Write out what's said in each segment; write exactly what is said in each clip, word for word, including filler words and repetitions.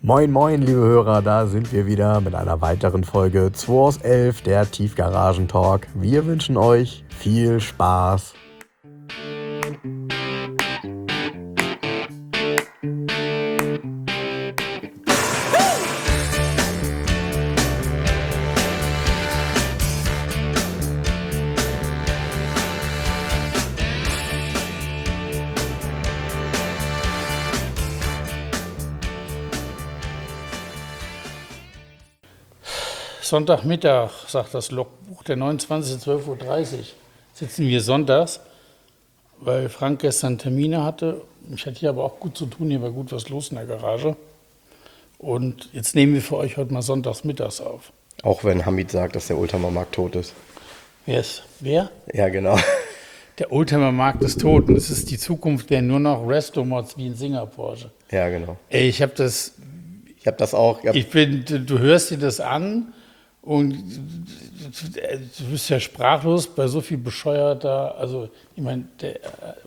Moin moin liebe Hörer, da sind wir wieder mit einer weiteren Folge zwei aus elf, der Tiefgaragen-Talk. Wir wünschen euch viel Spaß. Sonntagmittag, sagt das Logbuch, der neunundzwanzigste zwölf Uhr dreißig, sitzen wir sonntags, weil Frank gestern Termine hatte. Ich hatte hier aber auch gut zu tun, hier war gut was los in der Garage. Und jetzt nehmen wir für euch heute mal sonntags mittags auf. Auch wenn Hamid sagt, dass der Oldtimer-Markt tot ist. Wer ist? Wer? Ja, genau. Der Oldtimer-Markt ist tot und es ist die Zukunft der nur noch Resto-Mods wie in Singapur. Ja, genau. Ey, ich habe das... Ich habe das auch... Ich, ich bin, du, du hörst dir das an... Und du bist ja sprachlos bei so viel bescheuerter, also ich meine, der,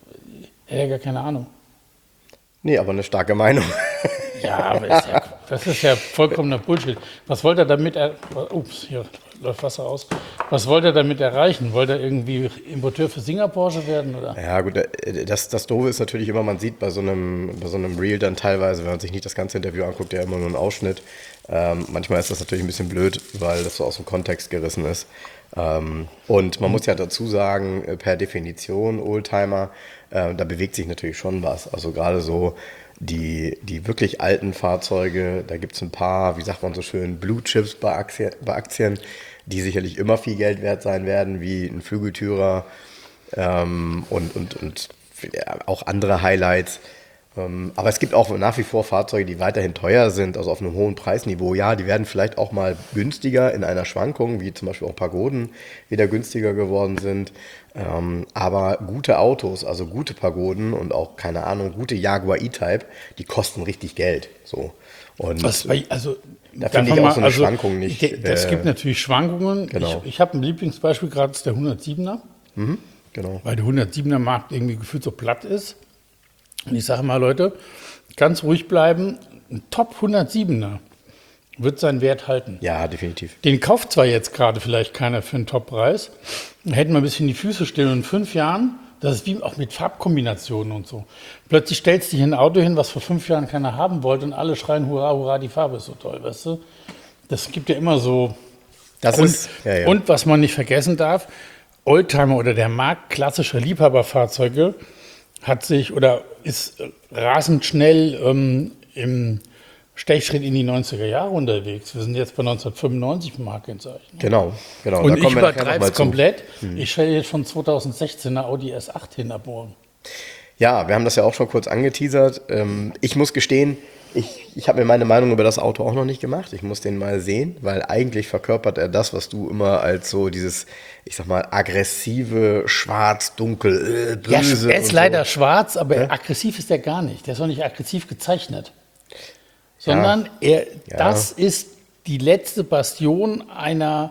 der hat ja gar keine Ahnung. Nee, aber eine starke Meinung. Ja, aber ist ja, das ist ja vollkommener Bullshit. Was wollte er damit, er, ups, hier läuft Wasser aus. Was wollte er damit erreichen? Wollte er irgendwie Importeur für Singapur werden, oder? Ja gut, das, das Doofe ist natürlich immer, man sieht bei so einem, bei so einem Reel dann teilweise, wenn man sich nicht das ganze Interview anguckt, ja immer nur einen Ausschnitt. Ähm, manchmal ist das natürlich ein bisschen blöd, weil das so aus dem Kontext gerissen ist. Ähm, und man muss ja dazu sagen, per Definition Oldtimer, äh, da bewegt sich natürlich schon was. Also gerade so die, die wirklich alten Fahrzeuge, da gibt es ein paar, wie sagt man so schön, Blue Chips bei Aktien, bei Aktien, die sicherlich immer viel Geld wert sein werden, wie ein Flügeltürer ähm, und, und, und ja, auch andere Highlights. Ähm, aber es gibt auch nach wie vor Fahrzeuge, die weiterhin teuer sind, also auf einem hohen Preisniveau. Ja, die werden vielleicht auch mal günstiger in einer Schwankung, wie zum Beispiel auch Pagoden wieder günstiger geworden sind. Ähm, aber gute Autos, also gute Pagoden und auch, keine Ahnung, gute Jaguar E-Type, die kosten richtig Geld. So. Und Was, also, da finde ich auch so eine also, Schwankung nicht. Es äh, gibt natürlich Schwankungen. Genau. Ich, ich habe ein Lieblingsbeispiel, gerade ist der hundertsiebener. Mhm, genau. Weil der hundertsiebener Markt irgendwie gefühlt so platt ist. Und ich sage mal, Leute, ganz ruhig bleiben. Ein Top hundertsiebener wird seinen Wert halten. Ja, definitiv. Den kauft zwar jetzt gerade vielleicht keiner für einen Top-Preis. Da hätten wir ein bisschen die Füße still. Und in fünf Jahren, das ist wie auch mit Farbkombinationen und so. Plötzlich stellst du hier ein Auto hin, was vor fünf Jahren keiner haben wollte und alle schreien, hurra, hurra, die Farbe ist so toll, weißt du? Das gibt ja immer so. Das und, ist, ja, ja. Und was man nicht vergessen darf, Oldtimer oder der Markt klassischer Liebhaberfahrzeuge hat sich oder ist rasend schnell ähm, im Stechschritt in die neunziger Jahre unterwegs. Wir sind jetzt bei neunzehnhundertfünfundneunzig im Markenzeichen. Genau, genau. Und ich übertreibe es komplett. Hm. Ich stelle jetzt schon zweitausendsechzehn eine Audi S acht hin ab morgen. Ja, wir haben das ja auch schon kurz angeteasert. Ich muss gestehen, ich, ich habe mir meine Meinung über das Auto auch noch nicht gemacht. Ich muss den mal sehen, weil eigentlich verkörpert er das, was du immer als so dieses, ich sag mal, aggressive, schwarz, dunkel, äh, böse. Ja, er ist leider so. schwarz, aber ja? aggressiv ist er gar nicht. Der ist auch nicht aggressiv gezeichnet. Sondern ja. er, ja. das ist die letzte Bastion einer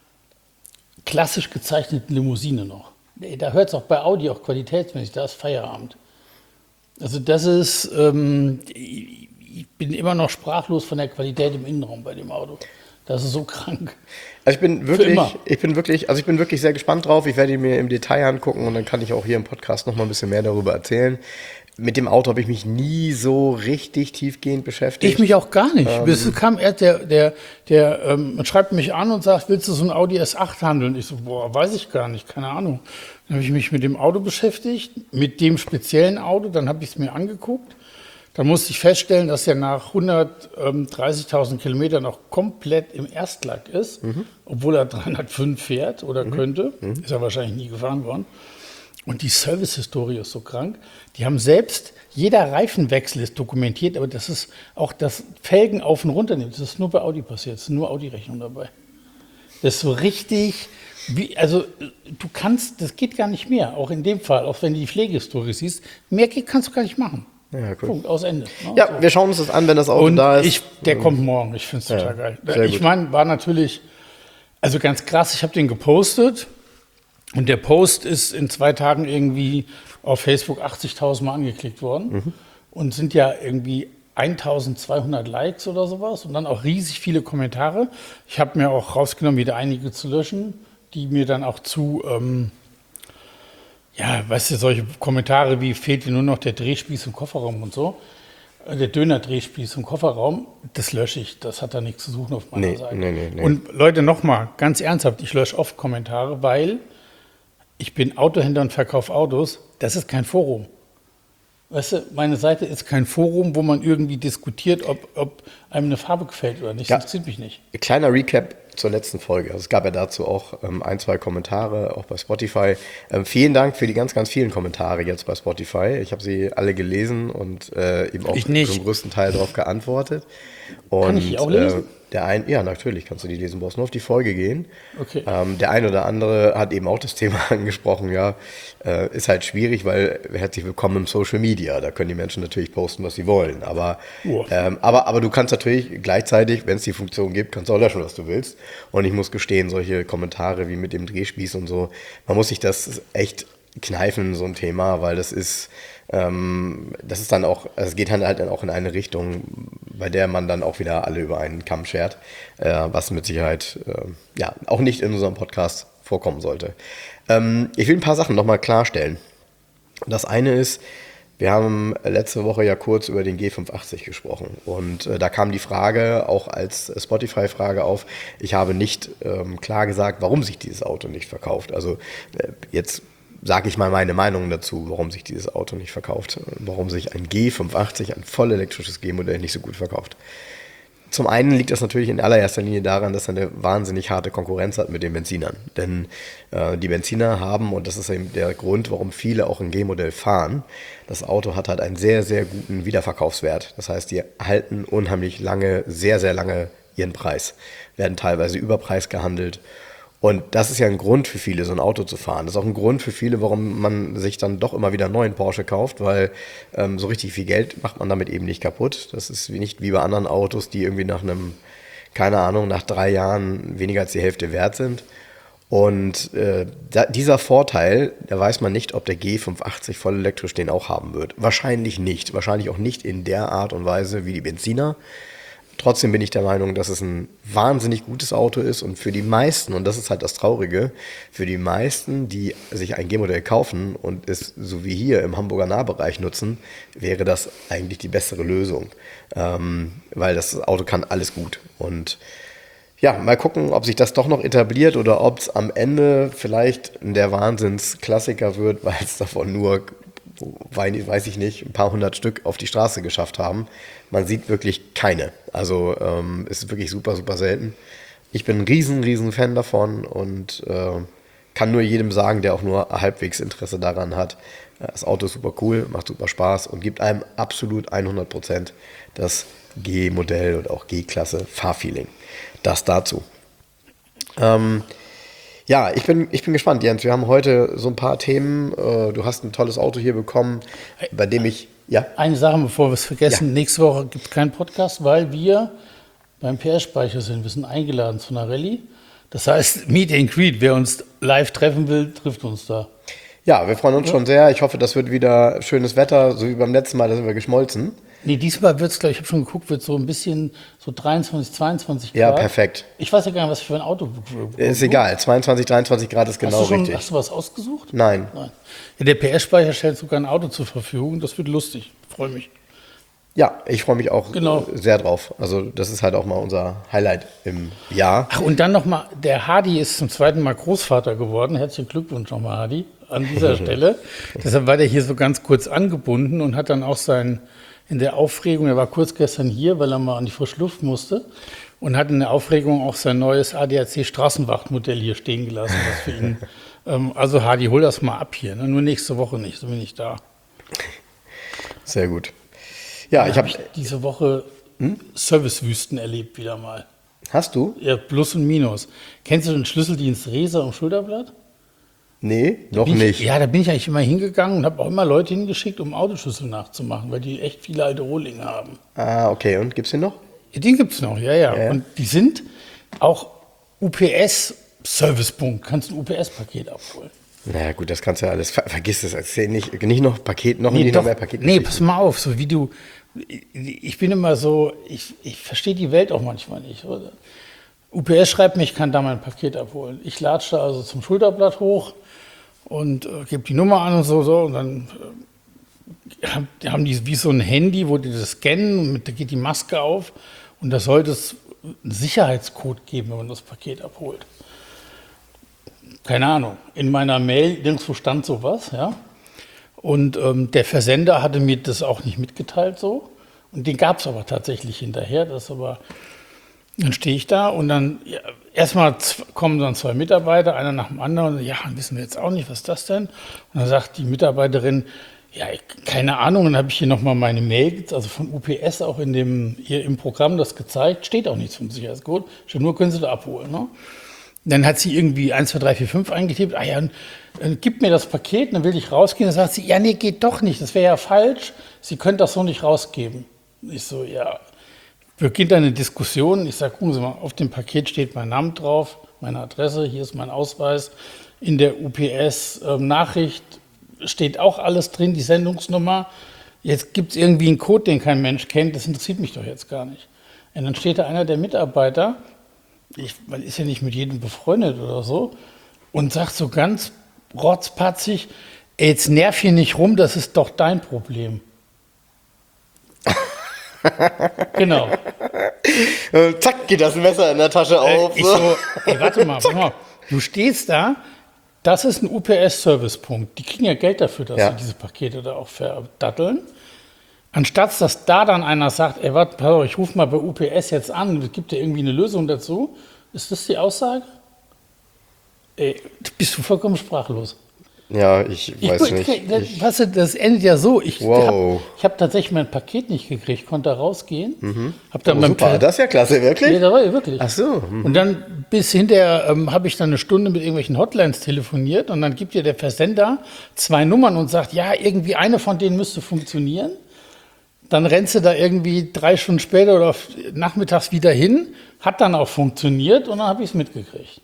klassisch gezeichneten Limousine noch. Da hört es auch bei Audi auch qualitätsmäßig, da ist Feierabend. Also das ist, ähm, ich bin immer noch sprachlos von der Qualität im Innenraum bei dem Auto. Das ist so krank. Also ich bin wirklich, ich bin wirklich, also ich bin wirklich sehr gespannt drauf. Ich werde ihn mir im Detail angucken und dann kann ich auch hier im Podcast noch mal ein bisschen mehr darüber erzählen. Mit dem Auto habe ich mich nie so richtig tiefgehend beschäftigt. Ich mich auch gar nicht. Ähm, Bis kam erst der, der, der ähm, schreibt mich an und sagt, willst du so ein Audi S acht handeln? Ich so, boah, weiß ich gar nicht, keine Ahnung. Dann habe ich mich mit dem Auto beschäftigt, mit dem speziellen Auto, dann habe ich es mir angeguckt. Dann musste ich feststellen, dass er nach hundertdreißigtausend Kilometern noch komplett im Erstlack ist, mhm. obwohl er dreihundertfünf fährt oder mhm. könnte. Mhm. Ist er wahrscheinlich nie gefahren worden. Und die Service-Historie ist so krank. Die haben selbst, jeder Reifenwechsel ist dokumentiert, aber das ist auch das Felgen auf und runter nehmen. Das ist nur bei Audi passiert. Es ist nur Audi-Rechnung dabei. Das ist so richtig, wie, also du kannst, das geht gar nicht mehr. Auch in dem Fall, auch wenn du die Pflegehistorie siehst, mehr geht, kannst du gar nicht machen. Ja, cool. Punkt, aus Ende. Ne? Ja, so. Wir schauen uns das an, wenn das Auto und da ist. Ich, der kommt morgen, ich finde es total ja, geil. Ich meine, war natürlich, also ganz krass, ich habe den gepostet. Und der Post ist in zwei Tagen irgendwie auf Facebook achtzigtausend Mal angeklickt worden. Mhm. Und sind ja irgendwie eintausendzweihundert Likes oder sowas und dann auch riesig viele Kommentare. Ich habe mir auch rausgenommen, wieder einige zu löschen, die mir dann auch zu, ähm, ja, weißt du, solche Kommentare wie fehlt dir nur noch der Drehspieß im Kofferraum und so. Der Döner-Drehspieß im Kofferraum, das lösche ich. Das hat da nichts zu suchen auf meiner Nee, Seite. nee, nee, nee. Und Leute, nochmal, ganz ernsthaft, ich lösche oft Kommentare, weil ich bin Autohändler und verkaufe Autos. Das ist kein Forum. Weißt du, meine Seite ist kein Forum, wo man irgendwie diskutiert, ob, ob einem eine Farbe gefällt oder nicht. Ja. Das interessiert mich nicht. Kleiner Recap zur letzten Folge. Also es gab ja dazu auch ähm, ein, zwei Kommentare, auch bei Spotify. Ähm, vielen Dank für die ganz, ganz vielen Kommentare jetzt bei Spotify. Ich habe sie alle gelesen und äh, eben auch Ich nicht. zum größten Teil darauf geantwortet. Und, Kann ich die auch lesen? Äh, der ein, ja, natürlich kannst du die lesen. Du brauchst nur auf die Folge gehen. Okay. Ähm, der ein oder andere hat eben auch das Thema angesprochen. Ja, äh, ist halt schwierig, weil herzlich willkommen im Social Media. Da können die Menschen natürlich posten, was sie wollen. Aber, Oh. ähm, aber, aber du kannst natürlich gleichzeitig, wenn es die Funktion gibt, kannst du auch löschen, was du willst. Und ich muss gestehen, solche Kommentare wie mit dem Drehspieß und so, man muss sich das echt kneifen, so ein Thema, weil das ist, ähm, das ist dann auch, also es geht dann halt dann auch in eine Richtung, bei der man dann auch wieder alle über einen Kamm schert, äh, was mit Sicherheit äh, ja auch nicht in unserem Podcast vorkommen sollte. Ähm, ich will ein paar Sachen nochmal klarstellen. Das eine ist, wir haben letzte Woche ja kurz über den G fünfhundertachtzig gesprochen und äh, da kam die Frage auch als Spotify-Frage auf, ich habe nicht ähm, klar gesagt, warum sich dieses Auto nicht verkauft. Also äh, jetzt sage ich mal meine Meinung dazu, warum sich dieses Auto nicht verkauft, warum sich ein G fünfhundertachtzig, ein voll elektrisches G-Modell, nicht so gut verkauft. Zum einen liegt das natürlich in allererster Linie daran, dass er eine wahnsinnig harte Konkurrenz hat mit den Benzinern. Denn äh, die Benziner haben, und das ist eben der Grund, warum viele auch ein G-Modell fahren, das Auto hat halt einen sehr, sehr guten Wiederverkaufswert. Das heißt, die halten unheimlich lange, sehr, sehr lange ihren Preis, werden teilweise überpreis gehandelt. Und das ist ja ein Grund für viele, so ein Auto zu fahren. Das ist auch ein Grund für viele, warum man sich dann doch immer wieder einen neuen Porsche kauft, weil ähm, so richtig viel Geld macht man damit eben nicht kaputt. Das ist wie nicht wie bei anderen Autos, die irgendwie nach einem, keine Ahnung, nach drei Jahren weniger als die Hälfte wert sind. Und äh, da, dieser Vorteil, da weiß man nicht, ob der G fünfhundertachtzig voll elektrisch den auch haben wird. Wahrscheinlich nicht. Wahrscheinlich auch nicht in der Art und Weise wie die Benziner. Trotzdem bin ich der Meinung, dass es ein wahnsinnig gutes Auto ist und für die meisten, und das ist halt das Traurige, für die meisten, die sich ein G-Modell kaufen und es so wie hier im Hamburger Nahbereich nutzen, wäre das eigentlich die bessere Lösung, ähm, weil das Auto kann alles gut. Und ja, mal gucken, ob sich das doch noch etabliert oder ob es am Ende vielleicht der Wahnsinnsklassiker wird, weil es davon nur, weiß ich nicht, ein paar hundert Stück auf die Straße geschafft haben. Man sieht wirklich keine. Also ähm, ist wirklich super, super selten. Ich bin ein riesen, riesen Fan davon und äh, kann nur jedem sagen, der auch nur halbwegs Interesse daran hat. Das Auto ist super cool, macht super Spaß und gibt einem absolut hundert Prozent das G-Modell und auch G-Klasse Fahrfeeling. Das dazu. Ähm, Ja, ich bin, ich bin gespannt, Jens. Wir haben heute so ein paar Themen. Du hast ein tolles Auto hier bekommen, bei dem ich, ja. Eine Sache, bevor wir es vergessen. Ja. Nächste Woche gibt es keinen Podcast, weil wir beim P S-Speicher sind. Wir sind eingeladen zu einer Rallye. Das heißt, Meet and Greet. Wer uns live treffen will, trifft uns da. Ja, wir freuen uns ja. schon sehr. Ich hoffe, das wird wieder schönes Wetter, so wie beim letzten Mal, da sind wir geschmolzen. Nee, diesmal wird es, glaube ich, ich habe schon geguckt, wird so ein bisschen so dreiundzwanzig, zweiundzwanzig Grad. Ja, perfekt. Ich weiß ja gar nicht, was für ein Auto. Ist egal, zweiundzwanzig, dreiundzwanzig Grad ist genau hast du schon, richtig. Hast du was ausgesucht? Nein. Nein. Ja, der P S-Speicher stellt sogar ein Auto zur Verfügung. Das wird lustig. Freue mich. Ja, ich freue mich auch genau. sehr drauf. Also das ist halt auch mal unser Highlight im Jahr. Ach, und dann nochmal, der Hardy ist zum zweiten Mal Großvater geworden. Herzlichen Glückwunsch nochmal, Hardy, an dieser Stelle. Deshalb war der hier so ganz kurz angebunden und hat dann auch sein, in der Aufregung, er war kurz gestern hier, weil er mal an die frische Luft musste und hat in der Aufregung auch sein neues A D A C Straßenwachtmodell hier stehen gelassen. Was für ihn, ähm, also Hardy, hol das mal ab hier, ne? Nur nächste Woche nicht, so bin ich da. Sehr gut. Ja, ich habe hab diese Woche hm? Servicewüsten erlebt wieder mal. Hast du? Ja, Plus und Minus. Kennst du den Schlüsseldienst Reser am Schulterblatt? Nee, noch ich, nicht. Ja, da bin ich eigentlich immer hingegangen und habe auch immer Leute hingeschickt, um Autoschlüssel nachzumachen, weil die echt viele alte Rohlinge haben. Ah, okay. Und gibt's den noch? Ja, den gibt es noch, ja, ja, ja. Und die sind auch U P S-Servicepunkt. Kannst ein U P S-Paket abholen. Na gut, das kannst du ja alles. Ver vergiss es. Erzähl nicht, nicht noch Paket, noch Nee, nicht doch, noch mehr Paket. nee, pass mal auf, so wie du ich bin immer so, ich, ich verstehe die Welt auch manchmal nicht. U P S schreibt mir, ich kann da mein Paket abholen. Ich latsche also zum Schulterblatt hoch und äh, gebe die Nummer an und so, so und dann äh, haben die wie so ein Handy, wo die das scannen und mit, da geht die Maske auf und da sollte es einen Sicherheitscode geben, wenn man das Paket abholt. Keine Ahnung, in meiner Mail nirgendwo stand sowas, ja. Und ähm, der Versender hatte mir das auch nicht mitgeteilt so. Und den gab es aber tatsächlich hinterher. Das aber, dann stehe ich da und dann ja, erstmal kommen dann zwei Mitarbeiter, einer nach dem anderen. Und ja, wissen wir jetzt auch nicht, was ist das denn? Und dann sagt die Mitarbeiterin, ja, keine Ahnung. Und dann habe ich hier nochmal meine Mail, also von U P S auch in dem, hier im Programm das gezeigt. Steht auch nichts vom Sicherheitscode. Steht nur, können Sie da abholen. Ne? Dann hat sie irgendwie eins, zwei, drei, vier, fünf eingetippt. Ah ja, und, äh, gib mir das Paket, dann will ich rausgehen. Dann sagt sie, ja, nee, geht doch nicht. Das wäre ja falsch. Sie können das so nicht rausgeben. Ich so, ja, beginnt eine Diskussion. Ich sage, gucken Sie mal, auf dem Paket steht mein Name drauf, meine Adresse, hier ist mein Ausweis. In der U P S-Nachricht äh, steht auch alles drin, die Sendungsnummer. Jetzt gibt es irgendwie einen Code, den kein Mensch kennt. Das interessiert mich doch jetzt gar nicht. Und dann steht da einer der Mitarbeiter, Ich, man ist ja nicht mit jedem befreundet oder so, und sagt so ganz rotzpatzig, ey, jetzt nerv hier nicht rum, das ist doch dein Problem. Genau. Und zack, geht das Messer in der Tasche auf. Äh, ich so, ey, warte mal, warte mal, du stehst da, das ist ein U P S-Servicepunkt. Die kriegen ja Geld dafür, dass Ja. sie diese Pakete da auch verdatteln. Anstatt dass da dann einer sagt, ey, warte, pass auf, ich rufe mal bei U P S jetzt an, es gibt ja irgendwie eine Lösung dazu. Ist das die Aussage? Ey, bist du vollkommen sprachlos. Ja, ich weiß ich, nicht. Ich, das, Ich, weißt du, das endet ja so. Ich Wow. habe hab tatsächlich mein Paket nicht gekriegt, konnte da rausgehen. Mhm. Hab dann oh, mein super, Pa- das ist ja klasse, wirklich? Ja, da war ja wirklich. Ach so. hm. Und dann bis hinterher ähm, habe ich dann eine Stunde mit irgendwelchen Hotlines telefoniert und dann gibt dir der Versender zwei Nummern und sagt, ja, irgendwie eine von denen müsste funktionieren. Dann rennst du da irgendwie drei Stunden später oder nachmittags wieder hin, hat dann auch funktioniert und dann habe ich es mitgekriegt.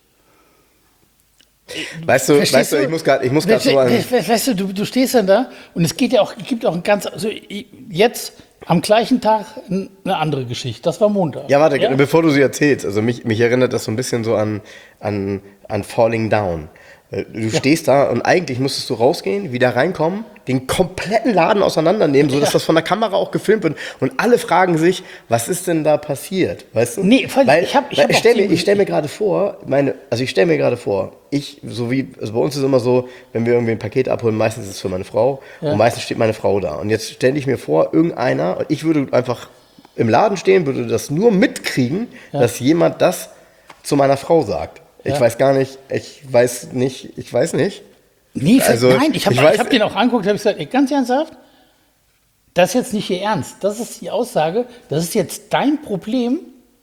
Weißt du, Verstehst weißt du, ich muss gerade ich muss gerade so an. Weißt, weißt du, du, du stehst dann da und es geht ja auch, gibt auch ein ganz, also jetzt am gleichen Tag eine andere Geschichte. Das war Montag. Ja, warte, bevor du sie erzählst, also mich, mich erinnert das so ein bisschen so an, an, an Falling Down. Du ja. stehst da und eigentlich müsstest du rausgehen, wieder reinkommen, den kompletten Laden auseinandernehmen, sodass ja. das von der Kamera auch gefilmt wird. Und alle fragen sich, was ist denn da passiert? Weißt du? Nee, voll, weil, ich hab, ich weil hab ich stelle mir, ich stell mir gerade vor, meine, also ich stelle mir gerade vor, ich, so wie, also bei uns ist es immer so, wenn wir irgendwie ein Paket abholen, meistens ist es für meine Frau ja. und meistens steht meine Frau da. Und jetzt stelle ich mir vor, irgendeiner, und ich würde einfach im Laden stehen, würde das nur mitkriegen, ja. dass jemand das zu meiner Frau sagt. Ich ja. weiß gar nicht, ich weiß nicht, ich weiß nicht. Nee, also, nein, ich habe ich weiß, hab den auch angeguckt, habe gesagt, ey, ganz ernsthaft, das ist jetzt nicht Ihr Ernst. Das ist die Aussage, das ist jetzt dein Problem.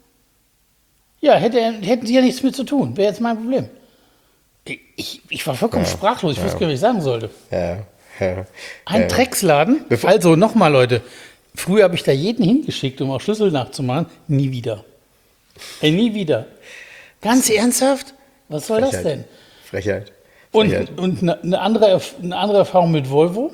Ja, hätte, hätten Sie ja nichts mit zu tun, wäre jetzt mein Problem. Ich, ich war vollkommen ja, sprachlos, ich ja. wusste gar nicht, was ich sagen sollte. Ja, ja, Ein ja. Drecksladen, Bevor also nochmal Leute, früher habe ich da jeden hingeschickt, um auch Schlüssel nachzumachen, nie wieder. Ey, nie wieder. Ganz ernsthaft? Was soll Frechheit. das denn? Frechheit. Frechheit. Und, und eine, eine, andere, eine andere Erfahrung mit Volvo.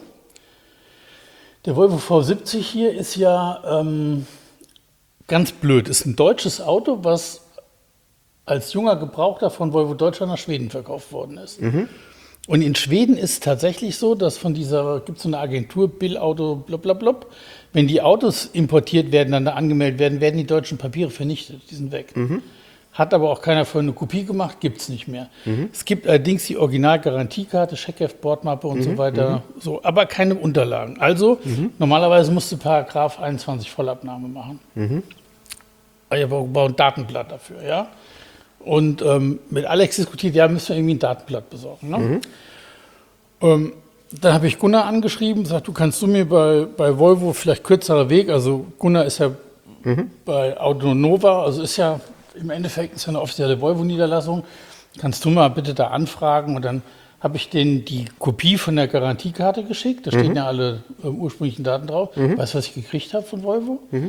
Der Volvo V siebzig hier ist ja ähm, ganz blöd. Ist ein deutsches Auto, was als junger Gebrauchter von Volvo Deutschland nach Schweden verkauft worden ist. Mhm. Und in Schweden ist es tatsächlich so, dass von dieser, gibt es so eine Agentur, Bill-Auto, blablabla, wenn die Autos importiert werden, dann da angemeldet werden, werden die deutschen Papiere vernichtet. Die sind weg. Mhm. Hat aber auch keiner vorher eine Kopie gemacht, gibt es nicht mehr. Mhm. Es gibt allerdings die Original-Garantiekarte, Scheckheft, Bordmappe und mhm. so weiter, mhm. so, aber keine Unterlagen. Also mhm. normalerweise musst du Paragraph einundzwanzig Vollabnahme machen. Mhm. Ich habe auch ein Datenblatt dafür, ja. Und ähm, mit Alex diskutiert, ja, müssen wir irgendwie ein Datenblatt besorgen. Ne? Mhm. Ähm, dann habe ich Gunnar angeschrieben, gesagt, du kannst du mir bei, bei Volvo vielleicht kürzerer Weg, also Gunnar ist ja mhm. bei Autonova, also ist ja im Endeffekt ist ja eine offizielle Volvo-Niederlassung. Kannst du mal bitte da anfragen? Und dann habe ich denen die Kopie von der Garantiekarte geschickt. Da stehen mhm. ja alle äh, ursprünglichen Daten drauf. Mhm. Weißt du, was ich gekriegt habe von Volvo? Mhm.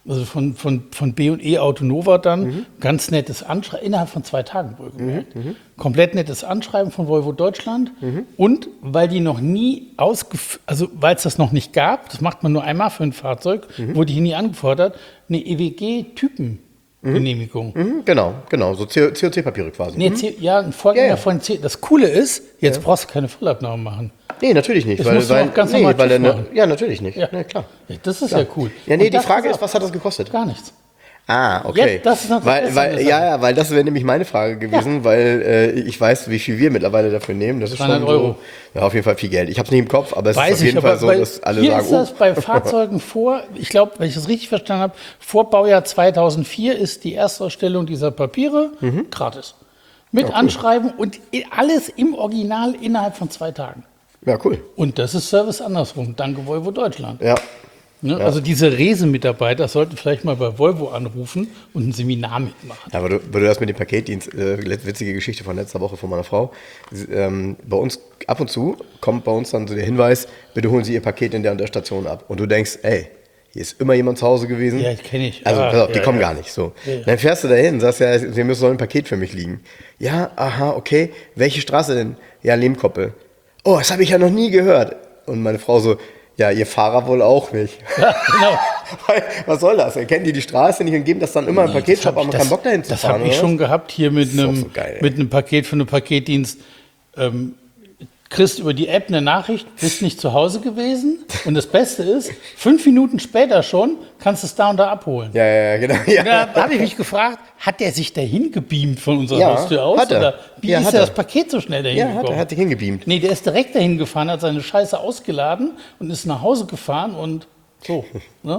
Also von, von, von B und E Autonova dann, mhm. ganz nettes Anschreiben, innerhalb von zwei Tagen wohlgemerkt. Mhm. Komplett nettes Anschreiben von Volvo Deutschland. Mhm. Und weil die noch nie ausgef... Also weil es das noch nicht gab, das macht man nur einmal für ein Fahrzeug, mhm. wurde hier nie angefordert, eine E W G-Typengenehmigung. Mhm. Mhm. Genau, genau, so C O C-Papiere quasi. Nee, mhm. C- ja, ein Vorgänger ja, ja. von C. Das Coole ist, jetzt ja. brauchst du keine Vollabnahme machen. Nee, natürlich nicht. Das weil, musst du weil, auch ganz nee, normal weil TÜV eine, machen. Ja, natürlich nicht. Ja. Ja, klar. Ja, das ist klar. ja cool. Ja, nee, Und die Frage ist ist, was hat das gekostet? Gar nichts. Ah, okay. Jetzt, das ist noch das weil, Beste weil, an der ja, Sache. ja, weil das wäre nämlich meine Frage gewesen, ja. weil äh, ich weiß, wie viel wir mittlerweile dafür nehmen. Das ist schon so, Euro. Ja, auf jeden Fall viel Geld. Ich habe es nicht im Kopf, aber es weiß ist auf jeden ich, Fall so, dass alle hier sagen, ist das oh. bei Fahrzeugen vor, ich glaube, wenn ich das richtig verstanden habe, vor Baujahr zweitausendvier ist die Erstausstellung dieser Papiere mhm. gratis. Mit ja, cool. Anschreiben und alles im Original innerhalb von zwei Tagen. Ja, cool. Und das ist Service andersrum. Danke Volvo Deutschland. Ja. Ne? Ja. Also diese Rese-Mitarbeiter sollten vielleicht mal bei Volvo anrufen und ein Seminar mitmachen. Ja, aber du, weil du das mit dem Paketdienst, äh, witzige Geschichte von letzter Woche von meiner Frau. Ähm, bei uns ab und zu kommt bei uns dann so der Hinweis, bitte holen Sie Ihr Paket in der und der Station ab. Und du denkst, ey, hier ist immer jemand zu Hause gewesen. Ja, kenne ich. Also ah, pass auf, die ja, kommen ja. gar nicht. So. Ja, ja. Dann fährst du dahin, sagst ja, Sie müssen so ein Paket für mich liegen. Ja, aha, okay. Welche Straße denn? Ja, Lehmkoppel. Oh, das habe ich ja noch nie gehört. Und meine Frau so, ja, Ihr Fahrer wohl auch nicht. Ja, genau. Weil, was soll das? Erkennen die die Straße nicht und geben das dann immer im Nee, Paketshop, aber man das- keinen Bock dahin zu Das fahren. habe ich oder schon gehabt hier mit ist auch einem, so geil, ey. mit einem Paket für einen Paketdienst. Ähm, kriegst über die App eine Nachricht, bist nicht zu Hause gewesen. Und das Beste ist, fünf Minuten später schon kannst du es da und da abholen. Ja, ja, ja, genau. Ja. Und da habe ich mich gefragt, hat der sich dahin gebeamt von unserer Ja, Haustür aus? hat er. Oder wie Ja, ist hat er er. das Paket so schnell dahin Ja, hat, gekommen? er hat sich hingebeamt. Nee, der ist direkt dahin gefahren, hat seine Scheiße ausgeladen und ist nach Hause gefahren und so. Ne?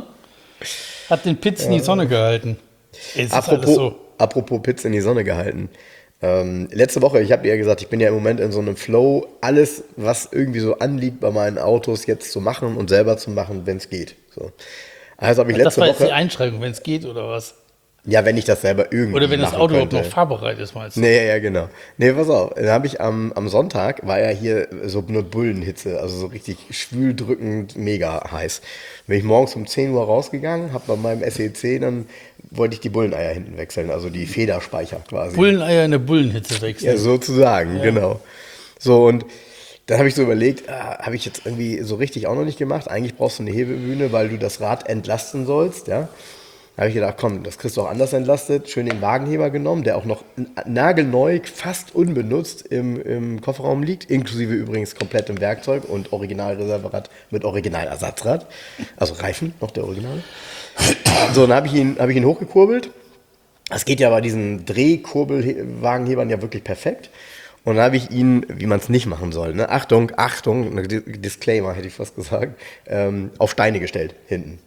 Hat den Pitz in die Sonne gehalten. Es ist alles Apropos, so. apropos Pizza in die Sonne gehalten. Ähm, letzte Woche, ich habe dir ja gesagt, ich bin ja im Moment in so einem Flow, alles, was irgendwie so anliegt bei meinen Autos, jetzt zu machen und selber zu machen, wenn es geht. So. Also habe ich Das letzte war jetzt die Woche, Einschränkung, wenn es geht oder was? ja, wenn ich das selber irgendwie Oder wenn das machen Auto überhaupt könnte. noch fahrbereit ist, meinst du? Nee, ja, ja, genau. Nee, pass auf. Dann habe ich am, am Sonntag, war ja hier so eine Bullenhitze, also so richtig schwüldrückend, mega heiß. Bin ich morgens um zehn Uhr rausgegangen, habe bei meinem S E C, dann wollte ich die Bulleneier hinten wechseln, also die Federspeicher quasi. Bulleneier in der Bullenhitze wechseln. Ja, sozusagen, genau. So, und dann habe ich so überlegt, ah, habe ich jetzt irgendwie so richtig auch noch nicht gemacht. Eigentlich brauchst du eine Hebebühne, weil du das Rad entlasten sollst, ja. Da habe ich gedacht, komm, das kriegst du auch anders entlastet. Schön den Wagenheber genommen, der auch noch nagelneu, fast unbenutzt im, im Kofferraum liegt. Inklusive übrigens komplettem Werkzeug und Originalreserverad mit Originalersatzrad. Also Reifen, noch der Originale. So, dann habe ich ihn, habe ich ihn hochgekurbelt. Das geht ja bei diesen Drehkurbelwagenhebern ja wirklich perfekt. Und dann habe ich ihn, wie man es nicht machen soll, ne? Achtung, Achtung, Disclaimer hätte ich fast gesagt, ähm, auf Steine gestellt, hinten.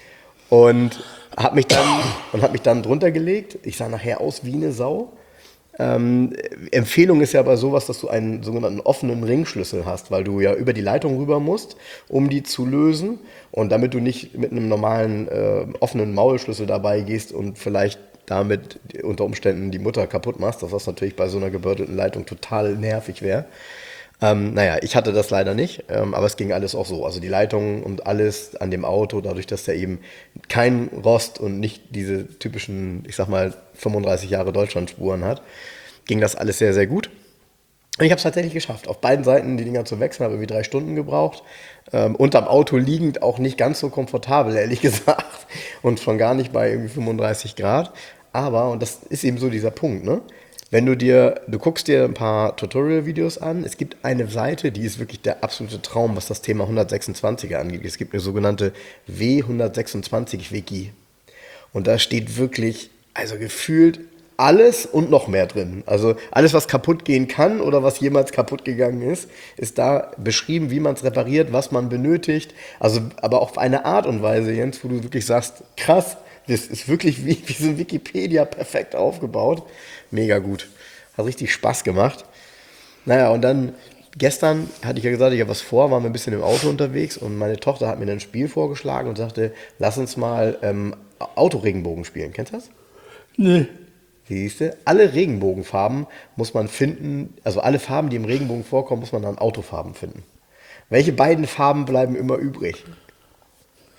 Und habe mich dann und habe mich dann drunter gelegt. Ich sah nachher aus wie eine Sau. Ähm, Empfehlung ist ja bei sowas, dass du einen sogenannten offenen Ringschlüssel hast, weil du ja über die Leitung rüber musst, um die zu lösen. Und damit du nicht mit einem normalen äh, offenen Maulschlüssel dabei gehst und vielleicht damit unter Umständen die Mutter kaputt machst, das was natürlich bei so einer gebürsteten Leitung total nervig wäre. Ähm, naja, ich hatte das leider nicht, ähm, aber es ging alles auch so. Also die Leitungen und alles an dem Auto, dadurch, dass der eben kein Rost und nicht diese typischen, ich sag mal, fünfunddreißig Jahre Deutschlandspuren hat, ging das alles sehr, sehr gut. Und ich habe es tatsächlich geschafft. Auf beiden Seiten die Dinger zu wechseln, habe irgendwie drei Stunden gebraucht. Ähm, unterm Auto liegend auch nicht ganz so komfortabel, ehrlich gesagt. Und schon gar nicht bei irgendwie fünfunddreißig Grad. Aber, und das ist eben so dieser Punkt, ne? Wenn du dir, du guckst dir ein paar Tutorial-Videos an, es gibt eine Seite, die ist wirklich der absolute Traum, was das Thema hundertsechsundzwanziger angeht. Es gibt eine sogenannte W hundertsechsundzwanzig Wiki. Und da steht wirklich, also gefühlt alles und noch mehr drin. Also alles, was kaputt gehen kann oder was jemals kaputt gegangen ist, ist da beschrieben, wie man es repariert, was man benötigt. Also, aber auf eine Art und Weise, Jens, wo du wirklich sagst, krass, das ist wirklich wie, wie so ein Wikipedia perfekt aufgebaut. Mega gut. Hat richtig Spaß gemacht. Naja, und dann gestern hatte ich ja gesagt, ich habe was vor, waren wir ein bisschen im Auto unterwegs und meine Tochter hat mir ein Spiel vorgeschlagen und sagte, lass uns mal ähm, Autoregenbogen spielen. Kennst du das? Nee. Siehst du? Alle Regenbogenfarben muss man finden, also alle Farben, die im Regenbogen vorkommen, muss man dann Autofarben finden. Welche beiden Farben bleiben immer übrig?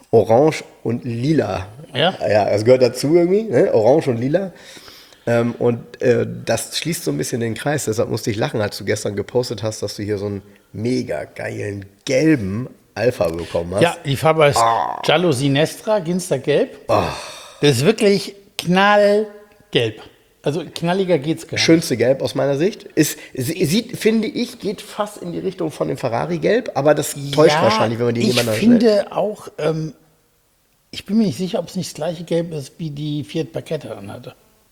Orange und Lila. Ja? Ja, es gehört dazu irgendwie, ne? Orange und Lila. Ähm, und äh, das schließt so ein bisschen den Kreis. Deshalb musste ich lachen, als du gestern gepostet hast, dass du hier so einen mega geilen gelben Alpha bekommen hast. Ja, die Farbe heißt Ah. Giallo Sinestra, Ginstergelb. Oh. Das ist wirklich knallgelb. Also knalliger geht's gar nicht. Schönste Gelb aus meiner Sicht. Ist, sie- sieht, finde ich, geht fast in die Richtung von dem Ferrari-Gelb, aber das täuscht Ja, wahrscheinlich, wenn man die ich nebeneinander stellt. finde auch, ähm, ich bin mir nicht sicher, ob es nicht das gleiche Gelb ist, wie die Fiat Barchetta dann hatte.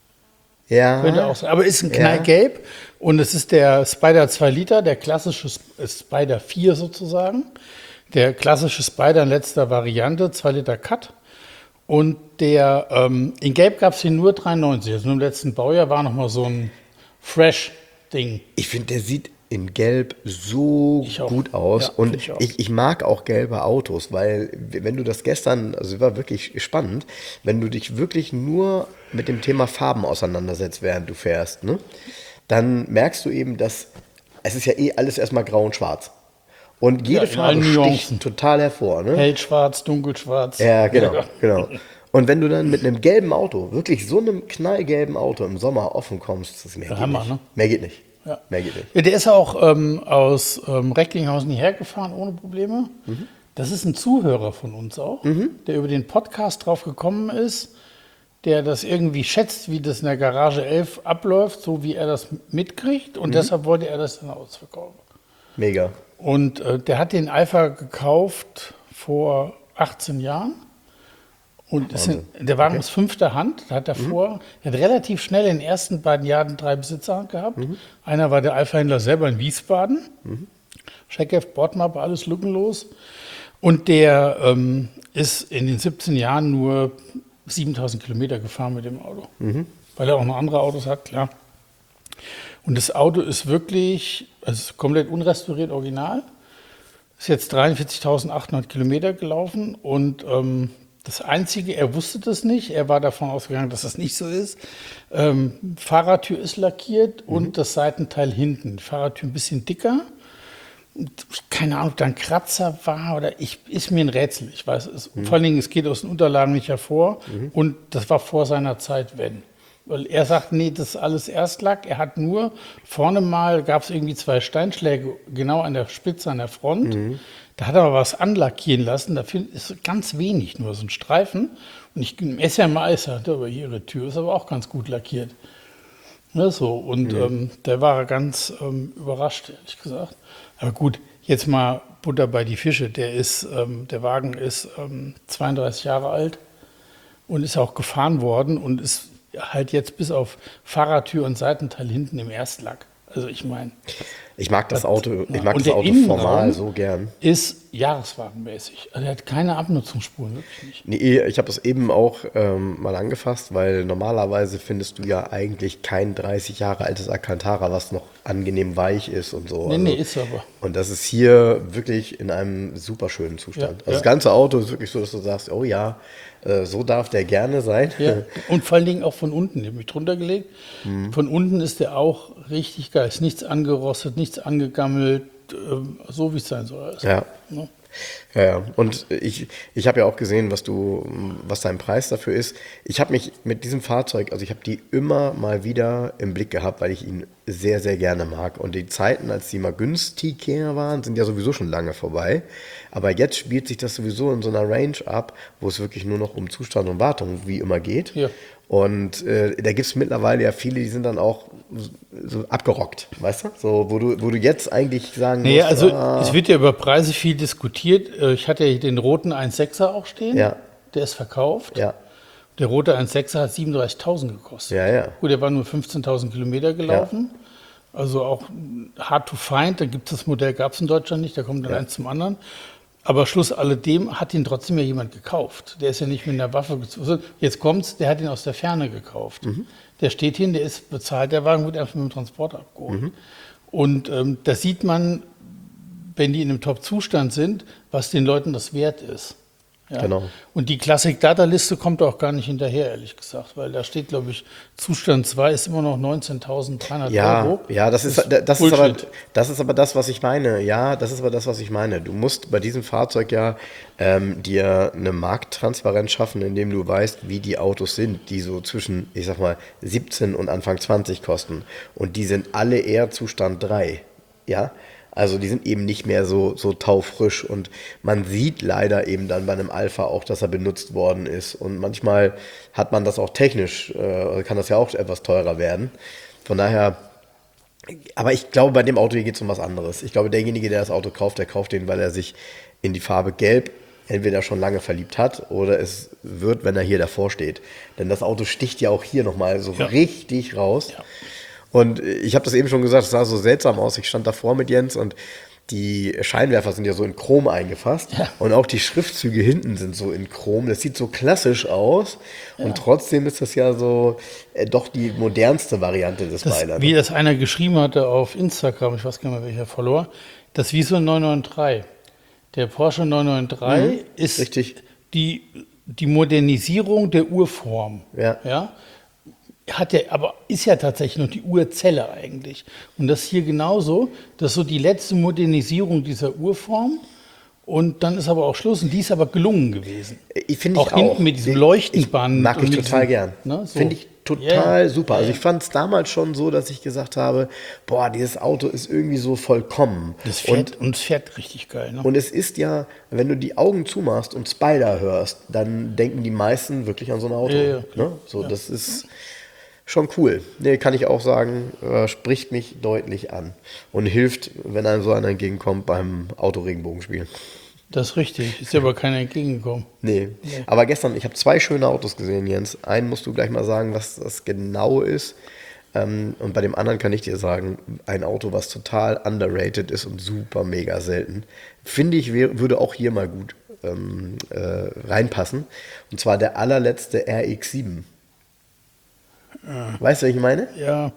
Ja. Könnte auch sein. Aber ist ein Ja. Knallgelb und es ist der Spider zwei Liter, der klassische Sp- Spider vier sozusagen. Der klassische Spider in letzter Variante, zwei Liter Cut. Und der, ähm, in Gelb gab es hier nur drei neunzig. Also nur im letzten Baujahr war nochmal so ein Fresh-Ding. Ich finde, der sieht in Gelb so Ich auch. gut aus. Ja, und find ich auch. ich, ich mag auch gelbe Autos, weil wenn du das gestern, also war wirklich spannend, wenn du dich wirklich nur mit dem Thema Farben auseinandersetzt, während du fährst, ne, dann merkst du eben, dass es ist ja eh alles erstmal grau und schwarz. Und jede Ja, in Farbe allen sticht Nuancen. total hervor. Ne? Hellschwarz, dunkelschwarz. Ja, genau, genau. Und wenn du dann mit einem gelben Auto, wirklich so einem knallgelben Auto im Sommer offen kommst, das mehr geht Hammer, nicht. ne? Mehr geht nicht. Ja. Mehr geht nicht. Ja, der ist auch ähm, aus ähm, Recklinghausen hierher gefahren ohne Probleme. Das ist ein Zuhörer von uns auch, der über den Podcast drauf gekommen ist, der das irgendwie schätzt, wie das in der Garage elf abläuft, so wie er das mitkriegt. Und deshalb wollte er das dann ausverkaufen. Mega. Und äh, der hat den Alpha gekauft vor achtzehn Jahren. Und ist in, der Wagen ist fünfter Hand. Da hat davor, der hat relativ schnell in den ersten beiden Jahren drei Besitzer gehabt. Einer war der Alpha-Händler selber in Wiesbaden. Scheckheft, Bordmappe, alles lückenlos. Und der ähm, ist in den siebzehn Jahren nur siebentausend Kilometer gefahren mit dem Auto. Weil er auch noch andere Autos hat, klar. Und das Auto ist wirklich, also ist komplett unrestauriert, original. Ist jetzt dreiundvierzigtausendachthundert Kilometer gelaufen und ähm, das Einzige, er wusste das nicht, er war davon ausgegangen, dass das nicht so ist. Ähm, Fahrertür ist lackiert und das Seitenteil hinten. Die Fahrertür ein bisschen dicker. Und keine Ahnung, ob da ein Kratzer war oder ich, ist mir ein Rätsel. Ich weiß es. Vor allen Dingen, es geht aus den Unterlagen nicht hervor und das war vor seiner Zeit, wenn. Weil er sagt, nee, das ist alles Erstlack. Er hat nur, vorne mal gab es irgendwie zwei Steinschläge genau an der Spitze, an der Front. Da hat er aber was anlackieren lassen. Dafür ist ganz wenig, nur so ein Streifen. Und ich im S M A ist er, aber ihre Tür ist aber auch ganz gut lackiert. Ne, so. Und ähm, da war er ganz ähm, überrascht, ehrlich gesagt. Aber gut, jetzt mal Butter bei die Fische. Der, ist, ähm, der Wagen ist ähm, zweiunddreißig Jahre alt und ist auch gefahren worden und ist halt jetzt bis auf Fahrertür und Seitenteil hinten im Erstlack. Also ich meine, Ich mag das Auto, ich ja. mag Und das der Auto Innenraum formal so gern. ist jahreswagenmäßig. Also er hat keine Abnutzungsspuren, wirklich nicht. Nee, ich habe es eben auch ähm, mal angefasst, weil normalerweise findest du ja eigentlich kein dreißig Jahre altes Alcantara, was noch angenehm weich ist und so. Nee, Also- nee, ist aber. Und das ist hier wirklich in einem super schönen Zustand. Ja, also das ja. ganze Auto ist wirklich so, dass du sagst, oh ja, äh, so darf der gerne sein. Ja. Und vor allen Dingen auch von unten. Ich habe mich drunter gelegt. Von unten ist der auch richtig geil. Ist nichts angerostet, nichts angegammelt, ähm, so wie es sein soll. Also, Ja. ne? Ja, ja. Und ich, ich habe ja auch gesehen, was du, was dein Preis dafür ist. Ich habe mich mit diesem Fahrzeug, also ich habe die immer mal wieder im Blick gehabt, weil ich ihn sehr, sehr gerne mag. Und die Zeiten, als die mal günstiger waren, sind ja sowieso schon lange vorbei. Aber jetzt spielt sich das sowieso in so einer Range ab, wo es wirklich nur noch um Zustand und Wartung wie immer geht. Ja. Und äh, da gibt es mittlerweile ja viele, die sind dann auch so abgerockt, weißt du? So, wo du, wo du jetzt eigentlich sagen Naja, musst, also ah, es wird ja über Preise viel diskutiert. Äh, Ich hatte ja hier den roten eins Komma sechser auch stehen. Ja. Der ist verkauft. ja, Der rote eins Komma sechser hat siebenunddreißigtausend gekostet. ja, ja. Gut, der war nur fünfzehntausend Kilometer gelaufen. Also auch hard to find. Da gibt es das Modell, gab es in Deutschland nicht. Da kommt dann Ja. eins zum anderen. Aber Schluss alledem hat ihn trotzdem ja jemand gekauft. Der ist ja nicht mit einer Waffe gezogen. Jetzt kommt's, der hat ihn aus der Ferne gekauft. Der steht hin, der ist bezahlt, der Wagen wird einfach mit dem Transporter abgeholt. Und ähm, da sieht man, wenn die in einem Top-Zustand sind, was den Leuten das wert ist. Ja? Genau. Und die Classic-Data-Liste kommt auch gar nicht hinterher, ehrlich gesagt, weil da steht, glaube ich, Zustand zwei ist immer noch neunzehntausenddreihundert Ja, Euro. ja, das ist, Das das ist aber, Bullshit. das ist aber das, was ich meine. Ja, das ist aber das, was ich meine. Du musst bei diesem Fahrzeug ja ähm, dir eine Markttransparenz schaffen, indem du weißt, wie die Autos sind, die so zwischen, ich sag mal, siebzehn und Anfang zwanzig kosten. Und die sind alle eher Zustand drei. Ja, also die sind eben nicht mehr so, so taufrisch und man sieht leider eben dann bei einem Alpha auch, dass er benutzt worden ist und manchmal hat man das auch technisch, äh, kann das ja auch etwas teurer werden. Von daher, aber ich glaube, bei dem Auto hier geht es um was anderes. Ich glaube, derjenige, der das Auto kauft, der kauft den, weil er sich in die Farbe Gelb entweder schon lange verliebt hat oder es wird, wenn er hier davor steht. Denn das Auto sticht ja auch hier nochmal so Ja. richtig raus. Ja. Und ich habe das eben schon gesagt, es sah so seltsam aus. Ich stand davor mit Jens und die Scheinwerfer sind ja so in Chrom eingefasst. Ja. Und auch die Schriftzüge hinten sind so in Chrom. Das sieht so klassisch aus. Und trotzdem ist das ja so äh, doch die modernste Variante des Das, Beilern. wie das einer geschrieben hatte auf Instagram, ich weiß gar nicht mehr, welcher Follower, das ist wie so ein neun neun drei. Der Porsche neun neun drei ist richtig. Die, die Modernisierung der Urform. Ja. Ja? Hat ja, aber ist ja tatsächlich noch die Urzelle eigentlich. Und das hier genauso, das ist so die letzte Modernisierung dieser Urform. Und dann ist aber auch Schluss. Und die ist aber gelungen gewesen. Ich finde ich auch hinten auch. mit diesem Ich- Leuchtenband. Ich mag und ich mit total diesem- gern. ne, so. Finde ich total Ja. super. Also ich fand es damals schon so, dass ich gesagt habe, boah, dieses Auto ist irgendwie so vollkommen. Das Und fährt, und es fährt richtig geil. Ne? Und es ist ja, wenn du die Augen zumachst und Spider hörst, dann denken die meisten wirklich an so ein Auto. Ja, ja, klar. ne? So, das ist schon cool. Nee, kann ich auch sagen, äh, spricht mich deutlich an und hilft, wenn einem so einer entgegenkommt beim Autoregenbogenspielen. Das ist richtig. Ist dir aber keiner entgegengekommen. Nee. Aber gestern, ich habe zwei schöne Autos gesehen, Jens. Einen musst du gleich mal sagen, was das genau ist. Ähm, und bei dem anderen kann ich dir sagen, ein Auto, was total underrated ist und super mega selten. Finde ich, wär, würde auch hier mal gut ähm, äh, reinpassen. Und zwar der allerletzte R X sieben. Weißt du, was ich meine? Ja,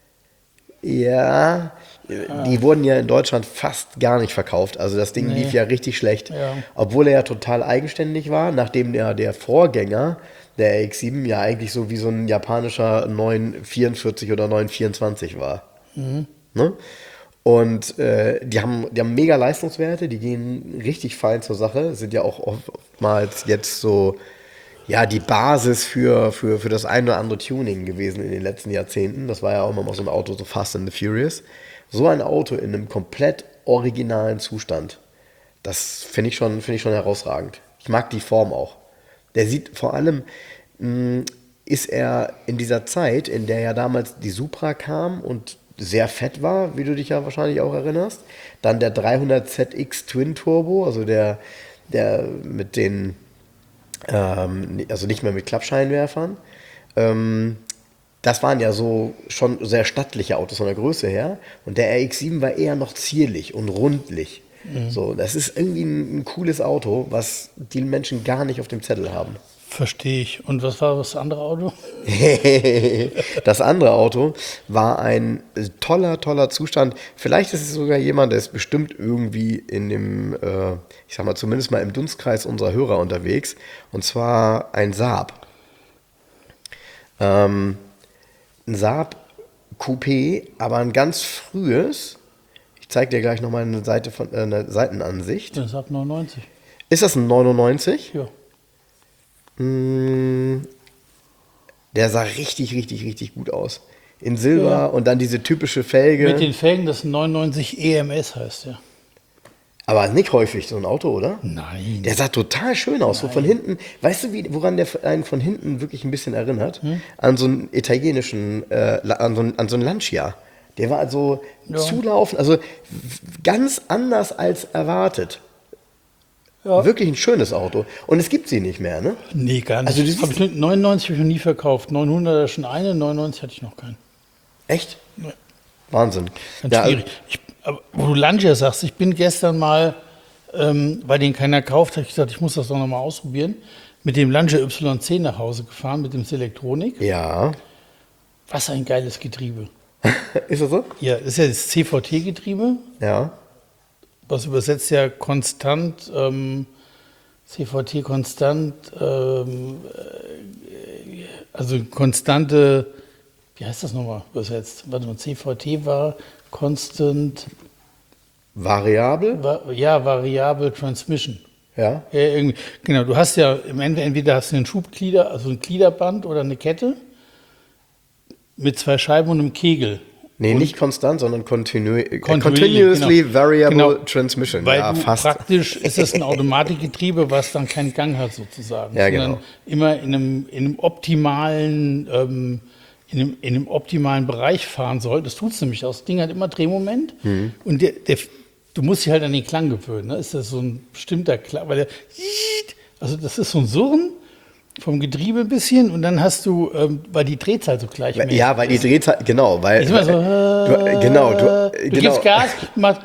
Ja, die wurden ja in Deutschland fast gar nicht verkauft. Also das Ding Nee. lief ja richtig schlecht. Ja. Obwohl er ja total eigenständig war, nachdem der, der Vorgänger, der R X sieben, ja eigentlich so wie so ein japanischer neun vierundvierzig oder neun vierundzwanzig war. Ne? Und äh, die, haben, die haben mega Leistungswerte, die gehen richtig fein zur Sache, sind ja auch oftmals jetzt so ja, die Basis für, für, für das ein oder andere Tuning gewesen in den letzten Jahrzehnten. Das war ja auch immer mal so ein Auto, so Fast and the Furious. So ein Auto in einem komplett originalen Zustand, das finde ich, schon- finde ich schon herausragend. Ich mag die Form auch. Der sieht vor allem, mh, ist er in dieser Zeit, in der ja damals die Supra kam und sehr fett war, wie du dich ja wahrscheinlich auch erinnerst. Dann der dreihundert Z X Twin Turbo, also der, der mit den ähm, also nicht mehr mit Klappscheinwerfern. Ähm, das waren ja so schon sehr stattliche Autos von der Größe her. Und der R X sieben war eher noch zierlich und rundlich. So, das ist irgendwie ein, ein cooles Auto, was die Menschen gar nicht auf dem Zettel haben. verstehe ich. Und was war das andere Auto? Das andere Auto war ein toller, toller Zustand. Vielleicht ist es sogar jemand, der ist bestimmt irgendwie in dem, äh, ich sag mal, zumindest mal im Dunstkreis unserer Hörer unterwegs. Und zwar ein Saab. Ähm, ein Saab Coupé, aber ein ganz frühes. Ich zeige dir gleich nochmal eine, Seite von, äh, eine Seitenansicht. Das ist ab neunundneunzig. Ist das ein neunundneunzig? Ja. Mm, Der sah richtig, richtig, richtig gut aus. In Silber Ja. und dann diese typische Felge. Mit den Felgen, das neunundneunzig E M S heißt der. Aber nicht häufig so ein Auto, oder? Nein. Der sah total schön aus. So von hinten. Weißt du, wie, woran der einen von hinten wirklich ein bisschen erinnert? Hm? An so einen italienischen, äh, La- an, so einen, an so einen Lancia. Der war also Ja. zulaufen, also w- ganz anders als erwartet. Ja. Wirklich ein schönes Auto. Und es gibt sie nicht mehr, ne? Nee, gar nicht. Also du Also, siehst- hab ich, neunundneunzig habe ich noch nie verkauft. neunhundert schon eine, neunundneunzig hatte ich noch keinen. Echt? Nee. Wahnsinn. Ganz Ja, schwierig. Ich, aber, wo du Lancia sagst, ich bin gestern mal, ähm, weil den keiner kauft, habe ich gesagt, ich muss das doch nochmal ausprobieren, mit dem Lancia Y zehn nach Hause gefahren, mit dem Selektronik. ja. Was ein geiles Getriebe. Ist das so? Ja, das ist ja das C V T-Getriebe, Ja. was übersetzt ja konstant ähm, C V T konstant, ähm, also konstante, wie heißt das nochmal übersetzt? Warte mal, C V T war Constant. Variabel? Va ja, Variable Transmission. Ja. Ja, irgendwie. Genau, du hast ja im Endeffekt entweder hast du einen Schubglieder, also ein Gliederband oder eine Kette mit zwei Scheiben und einem Kegel. Nee, und nicht konstant, sondern continu Continually, continuously genau. variable Genau. transmission. Weil ja, du fast. praktisch ist es ein Automatikgetriebe, was dann keinen Gang hat sozusagen, Ja, sondern genau. immer in einem, in einem optimalen ähm, in einem, in einem optimalen Bereich fahren soll. Das tut es nämlich auch. Das Ding hat immer Drehmoment Mhm. und der, der, du musst dich halt an den Klang gewöhnen. Ne? Ist das so ein bestimmter Klang, weil der, also das ist so ein Surren vom Getriebe ein bisschen und dann hast du, ähm, weil die Drehzahl so gleichmäßig Ja, weil die Drehzahl, genau, weil. ist immer so, du, genau, du, du genau. gibst Gas, machst,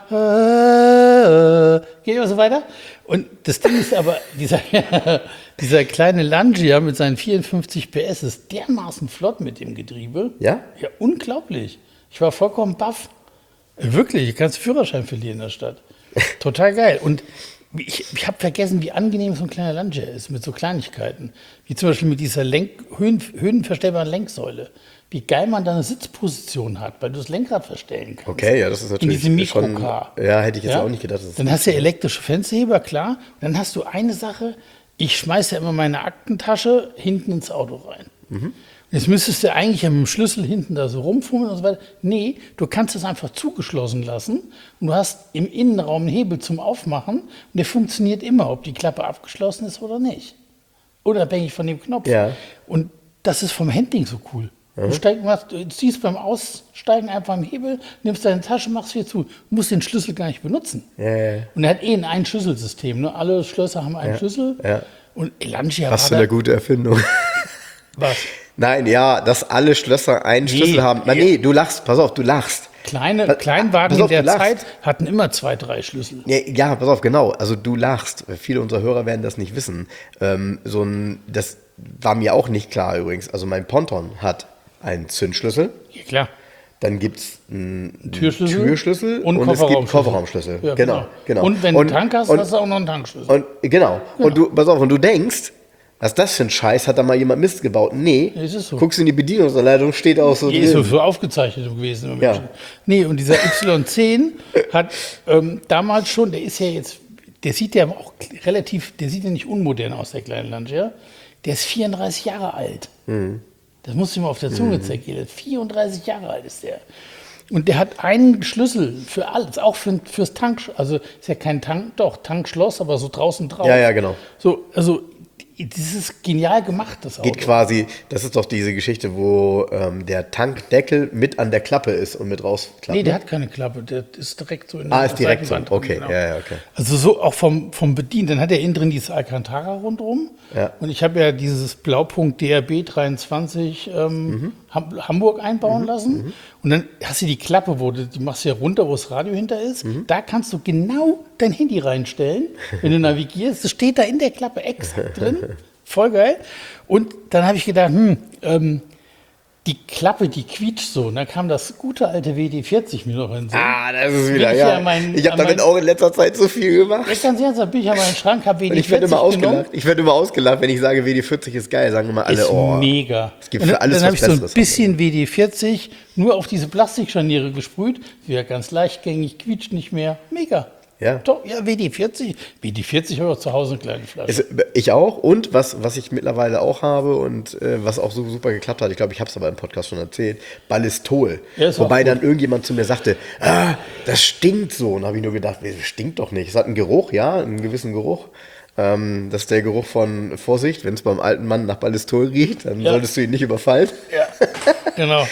äh, geht immer so weiter. Und das Ding ist aber, dieser, dieser kleine Langia mit seinen vierundfünfzig P S ist dermaßen flott mit dem Getriebe. Ja? Ja, unglaublich. Ich war vollkommen baff. Wirklich, ich kann den Führerschein verlieren in der Stadt. Total geil. Und ich, ich habe vergessen, wie angenehm so ein kleiner Langia ist, mit so Kleinigkeiten. Wie zum Beispiel mit dieser Lenk Höhen höhenverstellbaren Lenksäule. Wie geil man da eine Sitzposition hat, weil du das Lenkrad verstellen kannst. Okay, ja, das ist natürlich In diesem schon. Mikrocar. Ja, hätte ich jetzt Ja? auch nicht gedacht. Dass Dann hast du ja elektrische Fensterheber, klar. Und dann hast du eine Sache, ich schmeiße ja immer meine Aktentasche hinten ins Auto rein. Mhm. Jetzt müsstest du eigentlich ja mit dem Schlüssel hinten da so rumfummeln und so weiter. Nee, du kannst es einfach zugeschlossen lassen und du hast im Innenraum einen Hebel zum Aufmachen und der funktioniert immer, ob die Klappe abgeschlossen ist oder nicht. Unabhängig von dem Knopf. Ja. Und das ist vom Handling so cool. Du, steig, machst, du ziehst beim Aussteigen einfach am Hebel, nimmst deine Tasche, machst wieder zu. Du musst den Schlüssel gar nicht benutzen. Ja, ja, ja. Und er hat eh ein Ein-Schlüsselsystem. Ne? Alle Schlösser haben einen Ja, Schlüssel. ja. Und Elangia Was war für da, eine gute Erfindung. was? Nein, ja, dass alle Schlösser einen Nee. Schlüssel haben. Na, nee, du lachst, pass auf, du lachst. Kleine Pass- Kleinwagen pass auf, in der du lachst. Zeit hatten immer zwei, drei Schlüssel. Ja, ja, pass auf, genau. Also du lachst. Viele unserer Hörer werden das nicht wissen. Ähm, so ein, das war mir auch nicht klar übrigens. Also mein Ponton hat einen Zündschlüssel. Ja, klar. Dann gibt es einen Türschlüssel Türschlüssel und und es gibt einen Kofferraumschlüssel. Kofferraumschlüssel. Ja, genau, genau. Und wenn du einen Tank hast, und, hast du auch noch einen Tankschlüssel. und genau. Und du, pass auf, und du denkst, was ist das für ein Scheiß? Hat da mal jemand Mist gebaut? Nee. Ja, es ist so. Guckst in die Bedienungsanleitung, steht auch so Die ist so, drin. so aufgezeichnet gewesen. Im Ja. Menschen. Nee, und dieser Y zehn hat ähm, damals schon, der ist ja jetzt, der sieht ja auch relativ, der sieht ja nicht unmodern aus, der kleine Lancia. Der ist vierunddreißig Jahre alt. Mhm. Das musst du mal auf der Zunge zergehen. vierunddreißig Jahre alt ist der. Und der hat einen Schlüssel für alles, auch für, fürs Tank, also ist ja kein Tank, doch, Tankschloss, aber so draußen drauf. Ja, ja, genau. So, also, das ist genial gemacht, das Auto. Geht quasi, das ist doch diese Geschichte, wo ähm, der Tankdeckel mit an der Klappe ist und mit rausklappt. Nee, der ne? hat keine Klappe, der ist direkt so in Ah, der ist direkt so. Seitenwand drin, Okay, genau. ja, ja, okay. Also so auch vom, vom Bedienen, dann hat er innen drin dieses Alcantara rundherum. Ja. Und ich habe ja dieses Blaupunkt D R B dreiundzwanzig ähm, Mhm. Ham Hamburg einbauen lassen. Und dann hast du die Klappe, wo du, die machst du ja runter, wo das Radio hinter ist. Mhm. Da kannst du genau dein Handy reinstellen, wenn du navigierst. Das steht da in der Klappe exakt drin. Voll geil. Und dann habe ich gedacht, hm, ähm, die Klappe, die quietscht so. Und dann kam das gute alte W D vierzig mir noch in den Sinn. Ah, das ist Bin wieder, ich ja. ja mein- ich habe an damit mein- auch in letzter Zeit so viel gemacht. Ich ganz ernsthaft, bin ich an meinen Schrank, habe W Und D ich werde vierzig immer genommen. ausgelacht. Ich werde immer ausgelacht, wenn ich sage, W D vierzig ist geil. Sagen immer alle, Ist oh. mega. Es gibt Und für dann- alles Dann was habe ich so ein Besseres. bisschen W D vierzig nur auf diese Plastikscharniere gesprüht. Wieder ganz leichtgängig, quietscht nicht mehr. Mega. Ja. Doch, ja, W D vierzig. W D vierzig habe ich auch zu Hause eine kleine Flasche. Es, ich auch. Und was, was ich mittlerweile auch habe und äh, was auch so super geklappt hat, ich glaube, ich habe es aber im Podcast schon erzählt, Ballistol. Ja, ist auch Wobei gut. dann irgendjemand zu mir sagte, ah, das stinkt so. Und habe ich nur gedacht, das stinkt doch nicht. Es hat einen Geruch, ja, einen gewissen Geruch. Ähm, das ist der Geruch von Vorsicht. Wenn es beim alten Mann nach Ballistol riecht, dann Ja. solltest du ihn nicht überfallen. Ja, genau.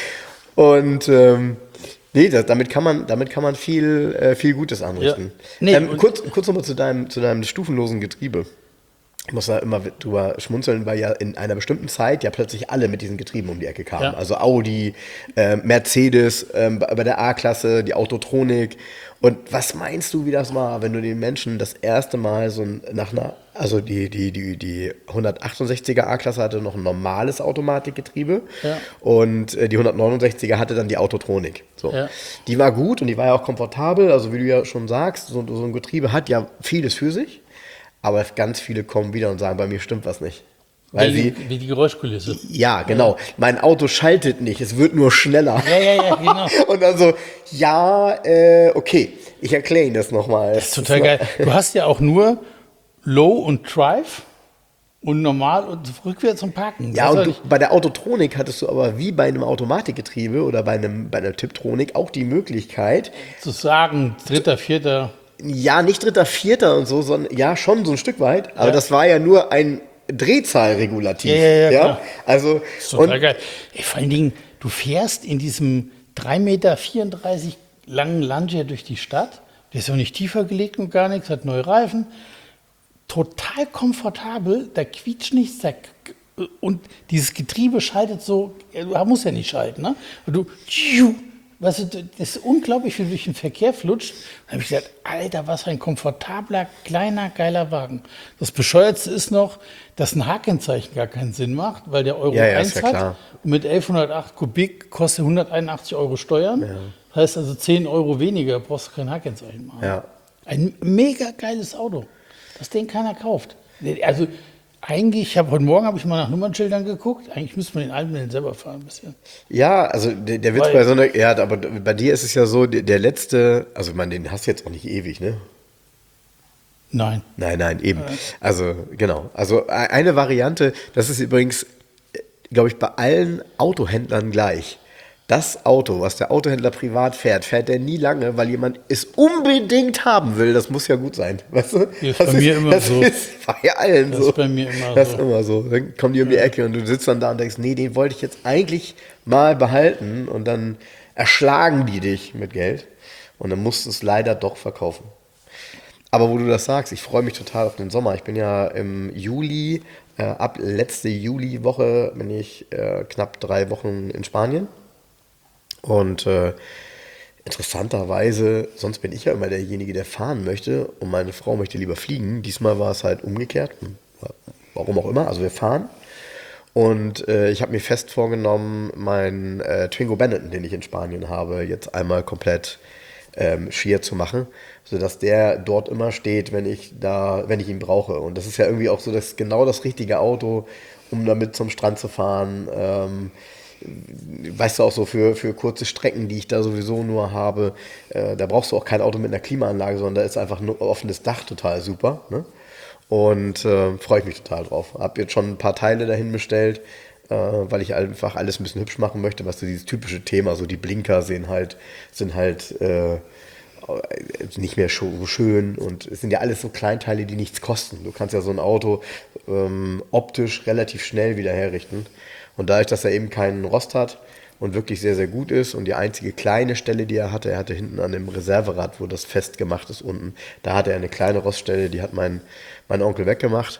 Und ähm, nee, das, damit kann man, damit kann man viel, äh, viel Gutes anrichten. Ja. Nee, ähm, und- kurz kurz nochmal zu deinem, zu deinem stufenlosen Getriebe. Ich muss da immer drüber schmunzeln, weil ja in einer bestimmten Zeit ja plötzlich alle mit diesen Getrieben um die Ecke kamen. Ja. Also Audi, äh, Mercedes, ähm, bei bei der A-Klasse, die Autotronik. Und was meinst du, wie das war, wenn du den Menschen das erste Mal so ein- nach einer, also die, die, die, die hundertachtundsechziger A-Klasse hatte noch ein normales Automatikgetriebe Ja. und äh, die hundertneunundsechziger hatte dann die Autotronik. So. Ja. Die war gut und die war ja auch komfortabel, also wie du ja schon sagst, so, so ein Getriebe hat ja vieles für sich. aber ganz viele kommen wieder und sagen, bei mir stimmt was nicht. Weil wie, sie, wie die Geräuschkulisse. ja, genau, mein Auto schaltet nicht, es wird nur schneller. Ja, ja, ja, genau. Und dann so, ja, äh, okay, ich erkläre Ihnen das nochmal. Das ist total geil. Du hast ja auch nur Low und Drive und normal und rückwärts und parken. Ja, Was und soll du, ich- bei der Autotronik hattest du aber wie bei einem Automatikgetriebe oder bei, einem, bei einer Tiptronik auch die Möglichkeit, zu sagen, dritter, vierter. ja, nicht dritter, vierter und so, sondern ja, schon so ein Stück weit, aber Ja. das war ja nur ein Drehzahlregulativ. Ja, ja, ja, klar. Also, Das ist total und, geil. Ey, vor allen Dingen, du fährst in diesem drei Meter vierunddreißig langen Lancia durch die Stadt. Der ist auch nicht tiefer gelegt und gar nichts, hat neue Reifen. Total komfortabel, da quietscht nichts. Da, und dieses Getriebe schaltet so, du musst ja nicht schalten, ne? Und du, weißt du, das ist unglaublich, wie du durch den Verkehr flutscht. Da habe ich gesagt, Alter, was für ein komfortabler, kleiner, geiler Wagen. Das Bescheuertste ist noch, dass ein H-Kennzeichen gar keinen Sinn macht, weil der Euro Ja, ja, eins ist ja hat. klar. Und mit elfhundertacht Kubik kostet hunderteinundachtzig Euro Steuern. Das heißt also zehn Euro weniger, brauchst du kein H-Kennzeichen machen. Ja. Ein mega geiles Auto, das den keiner kauft. Also eigentlich, ich habe heute Morgen habe ich mal nach Nummernschildern geguckt. Eigentlich müsste man den alten den selber fahren ein bisschen. ja, also der, der Witz Weil- bei so einer, ja, aber bei dir ist es ja so, der, der letzte, also ich meine, den hast du jetzt auch nicht ewig, ne? Nein. Nein, nein, eben. Also, genau. Also e- eine Variante, das ist übrigens, glaube ich, bei allen Autohändlern gleich. Das Auto, was der Autohändler privat fährt, fährt er nie lange, weil jemand es unbedingt haben will. Das muss ja gut sein. Weißt du? Hier ist das bei mir immer das so. ist bei allen Das so. ist bei mir immer das so. ist immer so. Dann kommen die um die Ecke und du sitzt dann da und denkst, nee, den wollte ich jetzt eigentlich mal behalten. Und dann erschlagen die dich mit Geld. Und dann musst du es leider doch verkaufen. Aber wo du das sagst, ich freue mich total auf den Sommer. Ich bin ja im Juli, äh, ab letzte Juliwoche bin ich äh, knapp drei Wochen in Spanien. Und äh, interessanterweise, sonst bin ich ja immer derjenige, der fahren möchte und meine Frau möchte lieber fliegen. Diesmal war es halt umgekehrt. Warum auch immer, also wir fahren. Und äh, ich habe mir fest vorgenommen, meinen äh, Twingo Benetton, den ich in Spanien habe, jetzt einmal komplett ähm, schier zu machen, sodass der dort immer steht, wenn ich da, wenn ich ihn brauche. Und das ist ja irgendwie auch so das genau das richtige Auto, um damit zum Strand zu fahren. Ähm, weißt du, auch so für, für kurze Strecken, die ich da sowieso nur habe, äh, da brauchst du auch kein Auto mit einer Klimaanlage, sondern da ist einfach nur offenes Dach total super. Ne? Und äh, freue ich mich total drauf. Hab jetzt schon ein paar Teile dahin bestellt, äh, weil ich einfach alles ein bisschen hübsch machen möchte, was so dieses typische Thema, so die Blinker sehen halt, sind halt äh, nicht mehr so schön und es sind ja alles so Kleinteile, die nichts kosten. Du kannst ja so ein Auto ähm, optisch relativ schnell wieder herrichten. Und dadurch, dass er eben keinen Rost hat und wirklich sehr, sehr gut ist und die einzige kleine Stelle, die er hatte, er hatte hinten an dem Reserverad, wo das festgemacht ist unten, da hatte er eine kleine Roststelle, die hat mein, mein Onkel weggemacht.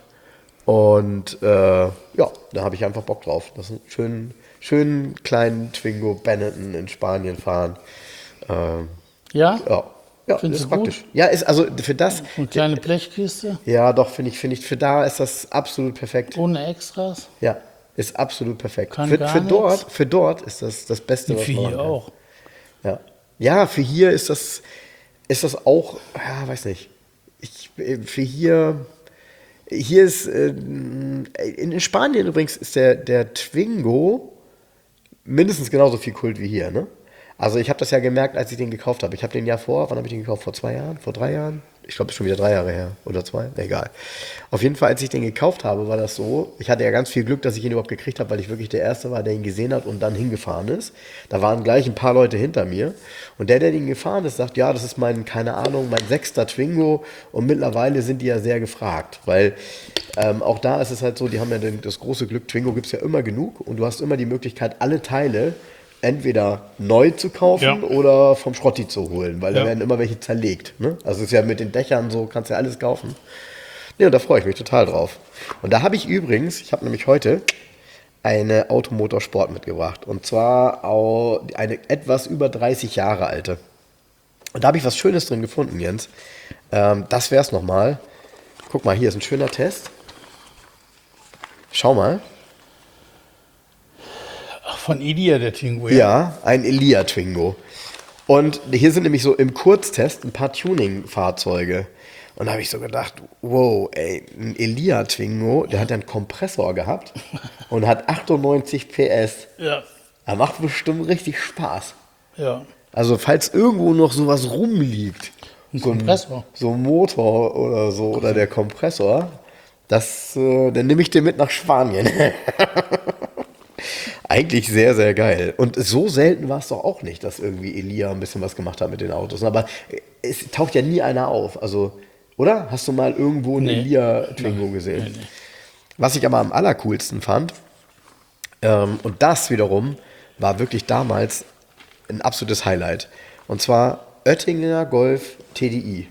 Und äh, ja, da habe ich einfach Bock drauf. Das ist einen schönen, schönen kleinen Twingo Benetton in Spanien fahren. Ähm, Ja? ja, ja, Findest ist du praktisch. Ja, ist also für das, Eine kleine Blechkiste ja doch, finde ich, finde ich, für da ist das absolut perfekt. ohne Extras. Ja, ist absolut perfekt. Kann Für, gar für, nix. dort, für dort ist das das Beste, Und was für man hier machen kann. auch. Ja. Ja, für hier ist das, ist das auch, ja, weiß nicht. Ich, für hier, hier ist, äh, in, in Spanien übrigens ist der, der Twingo mindestens genauso viel Kult wie hier, ne? Also ich habe das ja gemerkt, als ich den gekauft habe. Ich habe den ja vor, wann habe ich den gekauft? Vor zwei Jahren? Vor drei Jahren? Ich glaube, es ist schon wieder drei Jahre her. Oder zwei? Egal. Auf jeden Fall, als ich den gekauft habe, war das so, ich hatte ja ganz viel Glück, dass ich ihn überhaupt gekriegt habe, weil ich wirklich der Erste war, der ihn gesehen hat und dann hingefahren ist. Da waren gleich ein paar Leute hinter mir. Und der, der den gefahren ist, sagt, ja, das ist mein, keine Ahnung, mein sechster Twingo. Und mittlerweile sind die ja sehr gefragt. Weil ähm, auch da ist es halt so, die haben ja den, das große Glück, Twingo gibt es ja immer genug. Und du hast immer die Möglichkeit, alle Teile entweder neu zu kaufen Ja. oder vom Schrotti zu holen, weil Ja. da werden immer welche zerlegt. Ne? Also es ist ja mit den Dächern so, kannst ja alles kaufen. Ja, da freue ich mich total drauf. Und da habe ich übrigens, ich habe nämlich heute eine Automotorsport mitgebracht. Und zwar auch eine etwas über dreißig Jahre alte. Und da habe ich was Schönes drin gefunden, Jens. Ähm, das wäre es nochmal. Guck mal, hier ist ein schöner Test. Schau mal. Ach, von Elia, der Twingo. Ja, ein Elia Twingo. Und hier sind nämlich so im Kurztest ein paar Tuning-Fahrzeuge. Und da habe ich so gedacht, wow, ey, ein Elia Twingo, der hat ja einen Kompressor gehabt und hat achtundneunzig P S. Ja. Er macht bestimmt richtig Spaß. Ja. Also falls irgendwo noch sowas rumliegt, Ein so Kompressor. so ein Motor oder so, oder der Kompressor, das, äh, dann nehme ich den mit nach Spanien. Eigentlich sehr, sehr geil. Und so selten war es doch auch nicht, dass irgendwie Elia ein bisschen was gemacht hat mit den Autos. Aber es taucht ja nie einer auf. Also, oder? Hast du mal irgendwo einen Nee. Elia Twingo gesehen? Nee, nee. Was ich aber am allercoolsten fand, ähm, und das wiederum war wirklich damals ein absolutes Highlight. Und zwar Oettinger Golf T D I.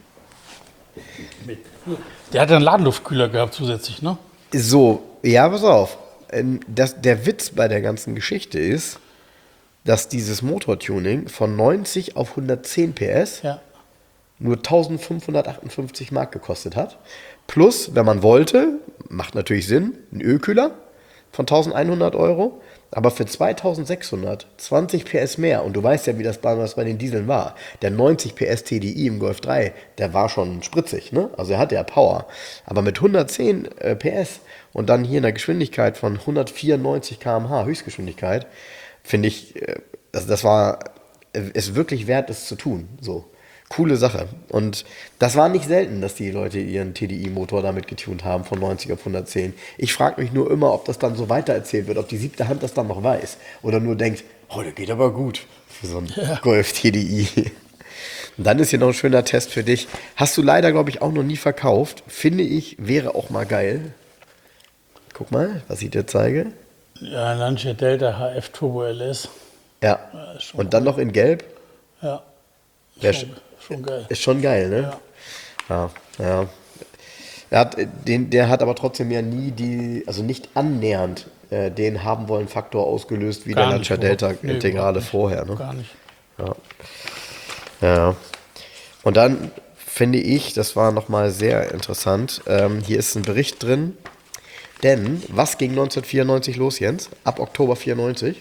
Der hat einen Ladeluftkühler gehabt zusätzlich, ne? So, ja, pass auf. Ähm, Das, der Witz bei der ganzen Geschichte ist, dass dieses Motortuning von neunzig auf hundertzehn P S Ja. nur eintausendfünfhundertachtundfünfzig Mark gekostet hat. Plus, wenn man wollte, macht natürlich Sinn, ein Ölkühler von eintausendeinhundert Euro, aber für zweitausendsechshundert, zwanzig P S mehr. Und du weißt ja, wie das damals bei den Dieseln war. Der neunzig P S T D I im Golf drei, der war schon spritzig, ne? Also er hatte ja Power. Aber mit hundertzehn äh, P S und dann hier in der Geschwindigkeit von hundertvierundneunzig Kilometer pro Stunde Höchstgeschwindigkeit, finde ich, äh, das, das war es wirklich wert, es zu tun. So. Coole Sache. Und das war nicht selten, dass die Leute ihren T D I-Motor damit getunt haben, von neunzig auf hundertzehn. Ich frage mich nur immer, ob das dann so weitererzählt wird, ob die siebte Hand das dann noch weiß. Oder nur denkt, oh, der geht aber gut für so einen Ja. Golf T D I. Und dann ist hier noch ein schöner Test für dich. Hast du leider, glaube ich, auch noch nie verkauft. Finde ich, wäre auch mal geil. Guck mal, was ich dir zeige. Ja, Lancia Delta H F Turbo L S. Ja. Ja, ist schon Und dann noch in Gelb. Ja. Wär Schon, schon geil. Ist schon geil, ne? Ja. Ja, ja. Er hat, den, der hat aber trotzdem ja nie die, also nicht annähernd äh, den haben wollen Faktor ausgelöst wie Gar der nicht, Lancia Delta überhaupt- nee, Integrale überhaupt nicht. vorher. Ne? Gar nicht. Ja. Ja. Und dann finde ich, das war nochmal sehr interessant, ähm, hier ist ein Bericht drin, denn was ging neunzehnhundertvierundneunzig los, Jens? Ab Oktober vierundneunzig?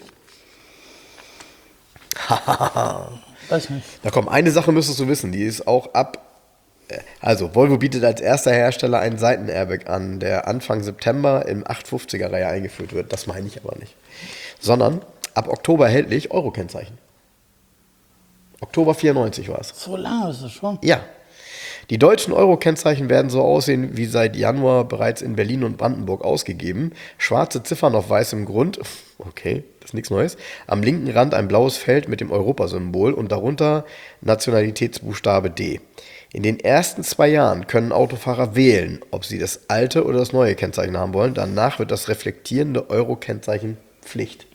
Weiß nicht. Da komm, eine Sache müsstest du wissen, die ist auch ab. äh, Also, Volvo bietet als erster Hersteller einen Seitenairbag an, der Anfang September im achthundertfünfziger-Reihe eingeführt wird. Das meine ich aber nicht. Sondern ab Oktober erhältlich Euro-Kennzeichen. Oktober vierundneunzig war es. So lange ist es schon. Ja. Die deutschen Euro-Kennzeichen werden so aussehen wie seit Januar bereits in Berlin und Brandenburg ausgegeben. Schwarze Ziffern auf weißem Grund. Okay, das ist nichts Neues. Am linken Rand ein blaues Feld mit dem Europasymbol und darunter Nationalitätsbuchstabe D. In den ersten zwei Jahren können Autofahrer wählen, ob sie das alte oder das neue Kennzeichen haben wollen. Danach wird das reflektierende Euro-Kennzeichen Pflicht.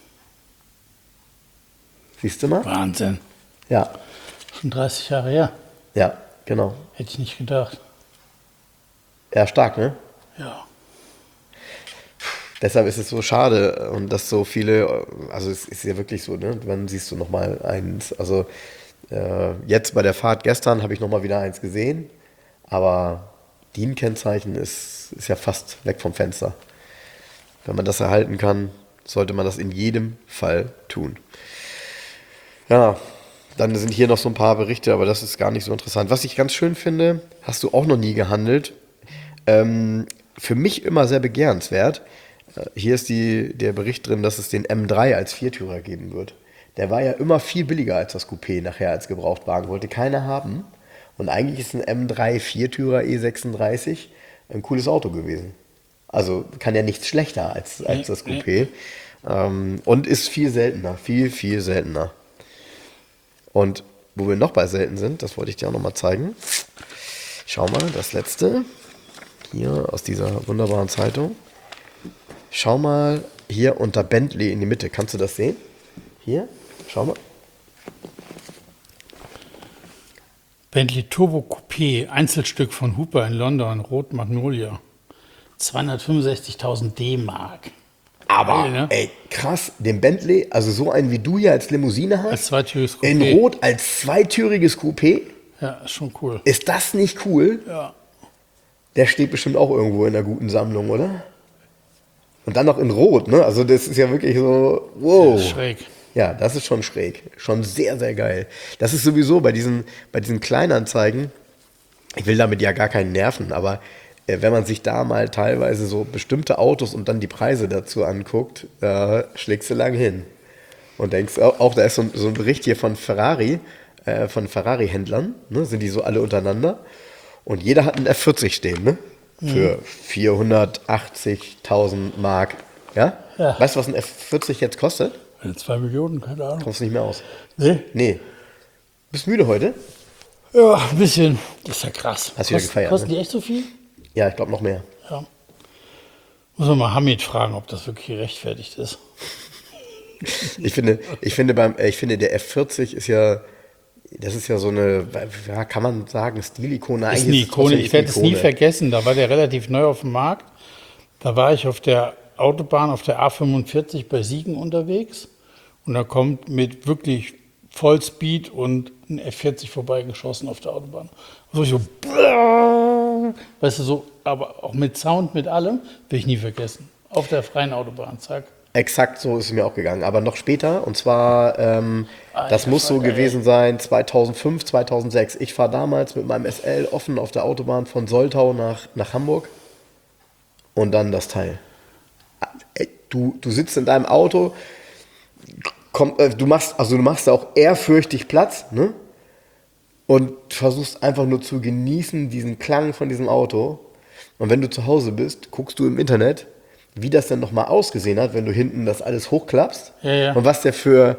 Siehst du mal? Wahnsinn. Ja, Schon dreißig Jahre her. ja, genau. Hätte ich nicht gedacht. Ja, stark, ne? Ja. Deshalb ist es so schade und dass so viele, also es ist ja wirklich so, ne? Wann siehst du nochmal eins? Also äh, jetzt bei der Fahrt gestern habe ich nochmal wieder eins gesehen, aber D I N-Kennzeichen ist, ist ja fast weg vom Fenster. Wenn man das erhalten kann, sollte man das in jedem Fall tun. Ja, dann sind hier noch so ein paar Berichte, aber das ist gar nicht so interessant. Was ich ganz schön finde, hast du auch noch nie gehandelt. Ähm, für mich immer sehr begehrenswert. Äh, Hier ist die, der Bericht drin, dass es den M drei als Viertürer geben wird. Der war ja immer viel billiger als das Coupé nachher als Gebrauchtwagen. Wollte keiner haben. Und eigentlich ist ein M drei Viertürer E sechsunddreißig ein cooles Auto gewesen. Also kann ja nichts schlechter als, als das Coupé. Ähm, und ist viel seltener. Viel, viel seltener. Und wo wir noch bei selten sind, das wollte ich dir auch noch mal zeigen. Schau mal, das letzte. Hier aus dieser wunderbaren Zeitung. Schau mal hier unter Bentley in die Mitte. Kannst du das sehen? Hier, schau mal. Bentley Turbo Coupé, Einzelstück von Hooper in London, Rot Magnolia. zweihundertfünfundsechzigtausend D-Mark. Aber, Geil, ne? ey, krass, den Bentley, also so einen wie du hier als Limousine hast, Als zweitüriges in Coupé. Rot als zweitüriges Coupé, Ja, ist schon cool. ist das nicht cool? Ja. Der steht bestimmt auch irgendwo in einer guten Sammlung, oder? Und dann noch in Rot, ne? Also das ist ja wirklich so, wow. Schräg. Ja, das ist schon schräg. Schon sehr, sehr geil. Das ist sowieso bei diesen, bei diesen Kleinanzeigen, ich will damit ja gar keinen nerven, aber äh, wenn man sich da mal teilweise so bestimmte Autos und dann die Preise dazu anguckt, äh, schlägst du lang hin. Und denkst auch, auch da ist so ein, so ein Bericht hier von Ferrari, äh, von Ferrari-Händlern, ne, sind die so alle untereinander. Und jeder hat einen F vierzig stehen, ne? Für mhm. vierhundertachtzigtausend Mark. Ja? Ja? Weißt du, was ein F vierzig jetzt kostet? Zwei Millionen, keine Ahnung. Kommst du nicht mehr aus? Nee. Nee. Bist du müde heute? Ja, ein bisschen. Das ist ja krass. Hast du wieder gefeiert? Kosten ne? die echt so viel? Ja, ich glaube noch mehr. Ja. Muss man mal Hamid fragen, ob das wirklich gerechtfertigt ist. ich finde, ich finde beim, ich finde der F vierzig ist ja, das ist ja so eine, ja, kann man sagen, Stilikone. Ist eine Ikone. Ich werde es nie vergessen. Da war der relativ neu auf dem Markt. Da war ich auf der Autobahn, auf der A fünfundvierzig bei Siegen unterwegs. Und da kommt mit wirklich Vollspeed und ein F vierzig vorbeigeschossen auf der Autobahn. So ich so, weißt du, so, aber auch mit Sound, mit allem, will ich nie vergessen. Auf der freien Autobahn, zack. Exakt so ist es mir auch gegangen, aber noch später, und zwar, ähm, Alter, das muss so geil. gewesen sein, zweitausendfünf, zweitausendsechs. Ich fahre damals mit meinem S L offen auf der Autobahn von Soltau nach, nach Hamburg und dann das Teil. Du, du sitzt in deinem Auto, komm, äh, du machst, also du machst auch ehrfürchtig Platz, ne? Und versuchst einfach nur zu genießen, diesen Klang von diesem Auto. Und wenn du zu Hause bist, guckst du im Internet, wie das dann nochmal ausgesehen hat, wenn du hinten das alles hochklappst. Ja, ja. Und was der für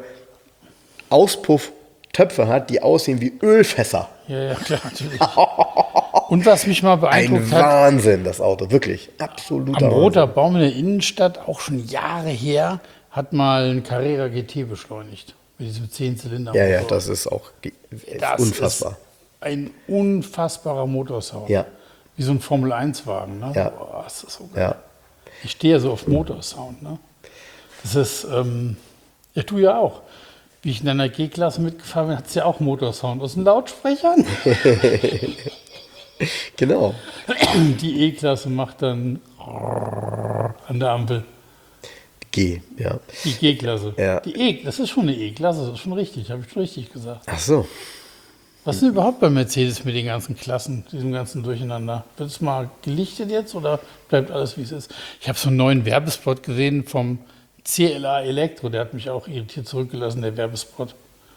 Auspufftöpfe hat, die aussehen wie Ölfässer. Ja, ja, klar, natürlich. Und was mich mal beeindruckt Ein hat. Wahnsinn, das Auto, wirklich. Absoluter Am Roter Wahnsinn. Baum in der Innenstadt, auch schon Jahre her, hat mal ein Carrera G T beschleunigt. Mit diesem zehn Zylinder. Ja, ja, das ist auch das unfassbar. Ist ein unfassbarer Motorsound. Ja. Wie so ein Formel eins Wagen. Ne? Ja. Boah, das ist so geil. Ja. Ich stehe ja so auf Motorsound. Ne? Das ist, ähm, ja, du ja auch. Wie ich in deiner G-Klasse mitgefahren bin, hat es ja auch Motorsound aus den Lautsprechern. Genau. Die E-Klasse macht dann an der Ampel. G, ja. Die G-Klasse. Ja. Die E, das ist schon eine E-Klasse, das ist schon richtig, habe ich schon richtig gesagt. Ach so. Was ist denn überhaupt bei Mercedes mit den ganzen Klassen, diesem ganzen Durcheinander? Wird es mal gelichtet jetzt oder bleibt alles, wie es ist? Ich habe so einen neuen Werbespot gesehen vom C L A Elektro, der hat mich auch irritiert zurückgelassen, der Werbespot.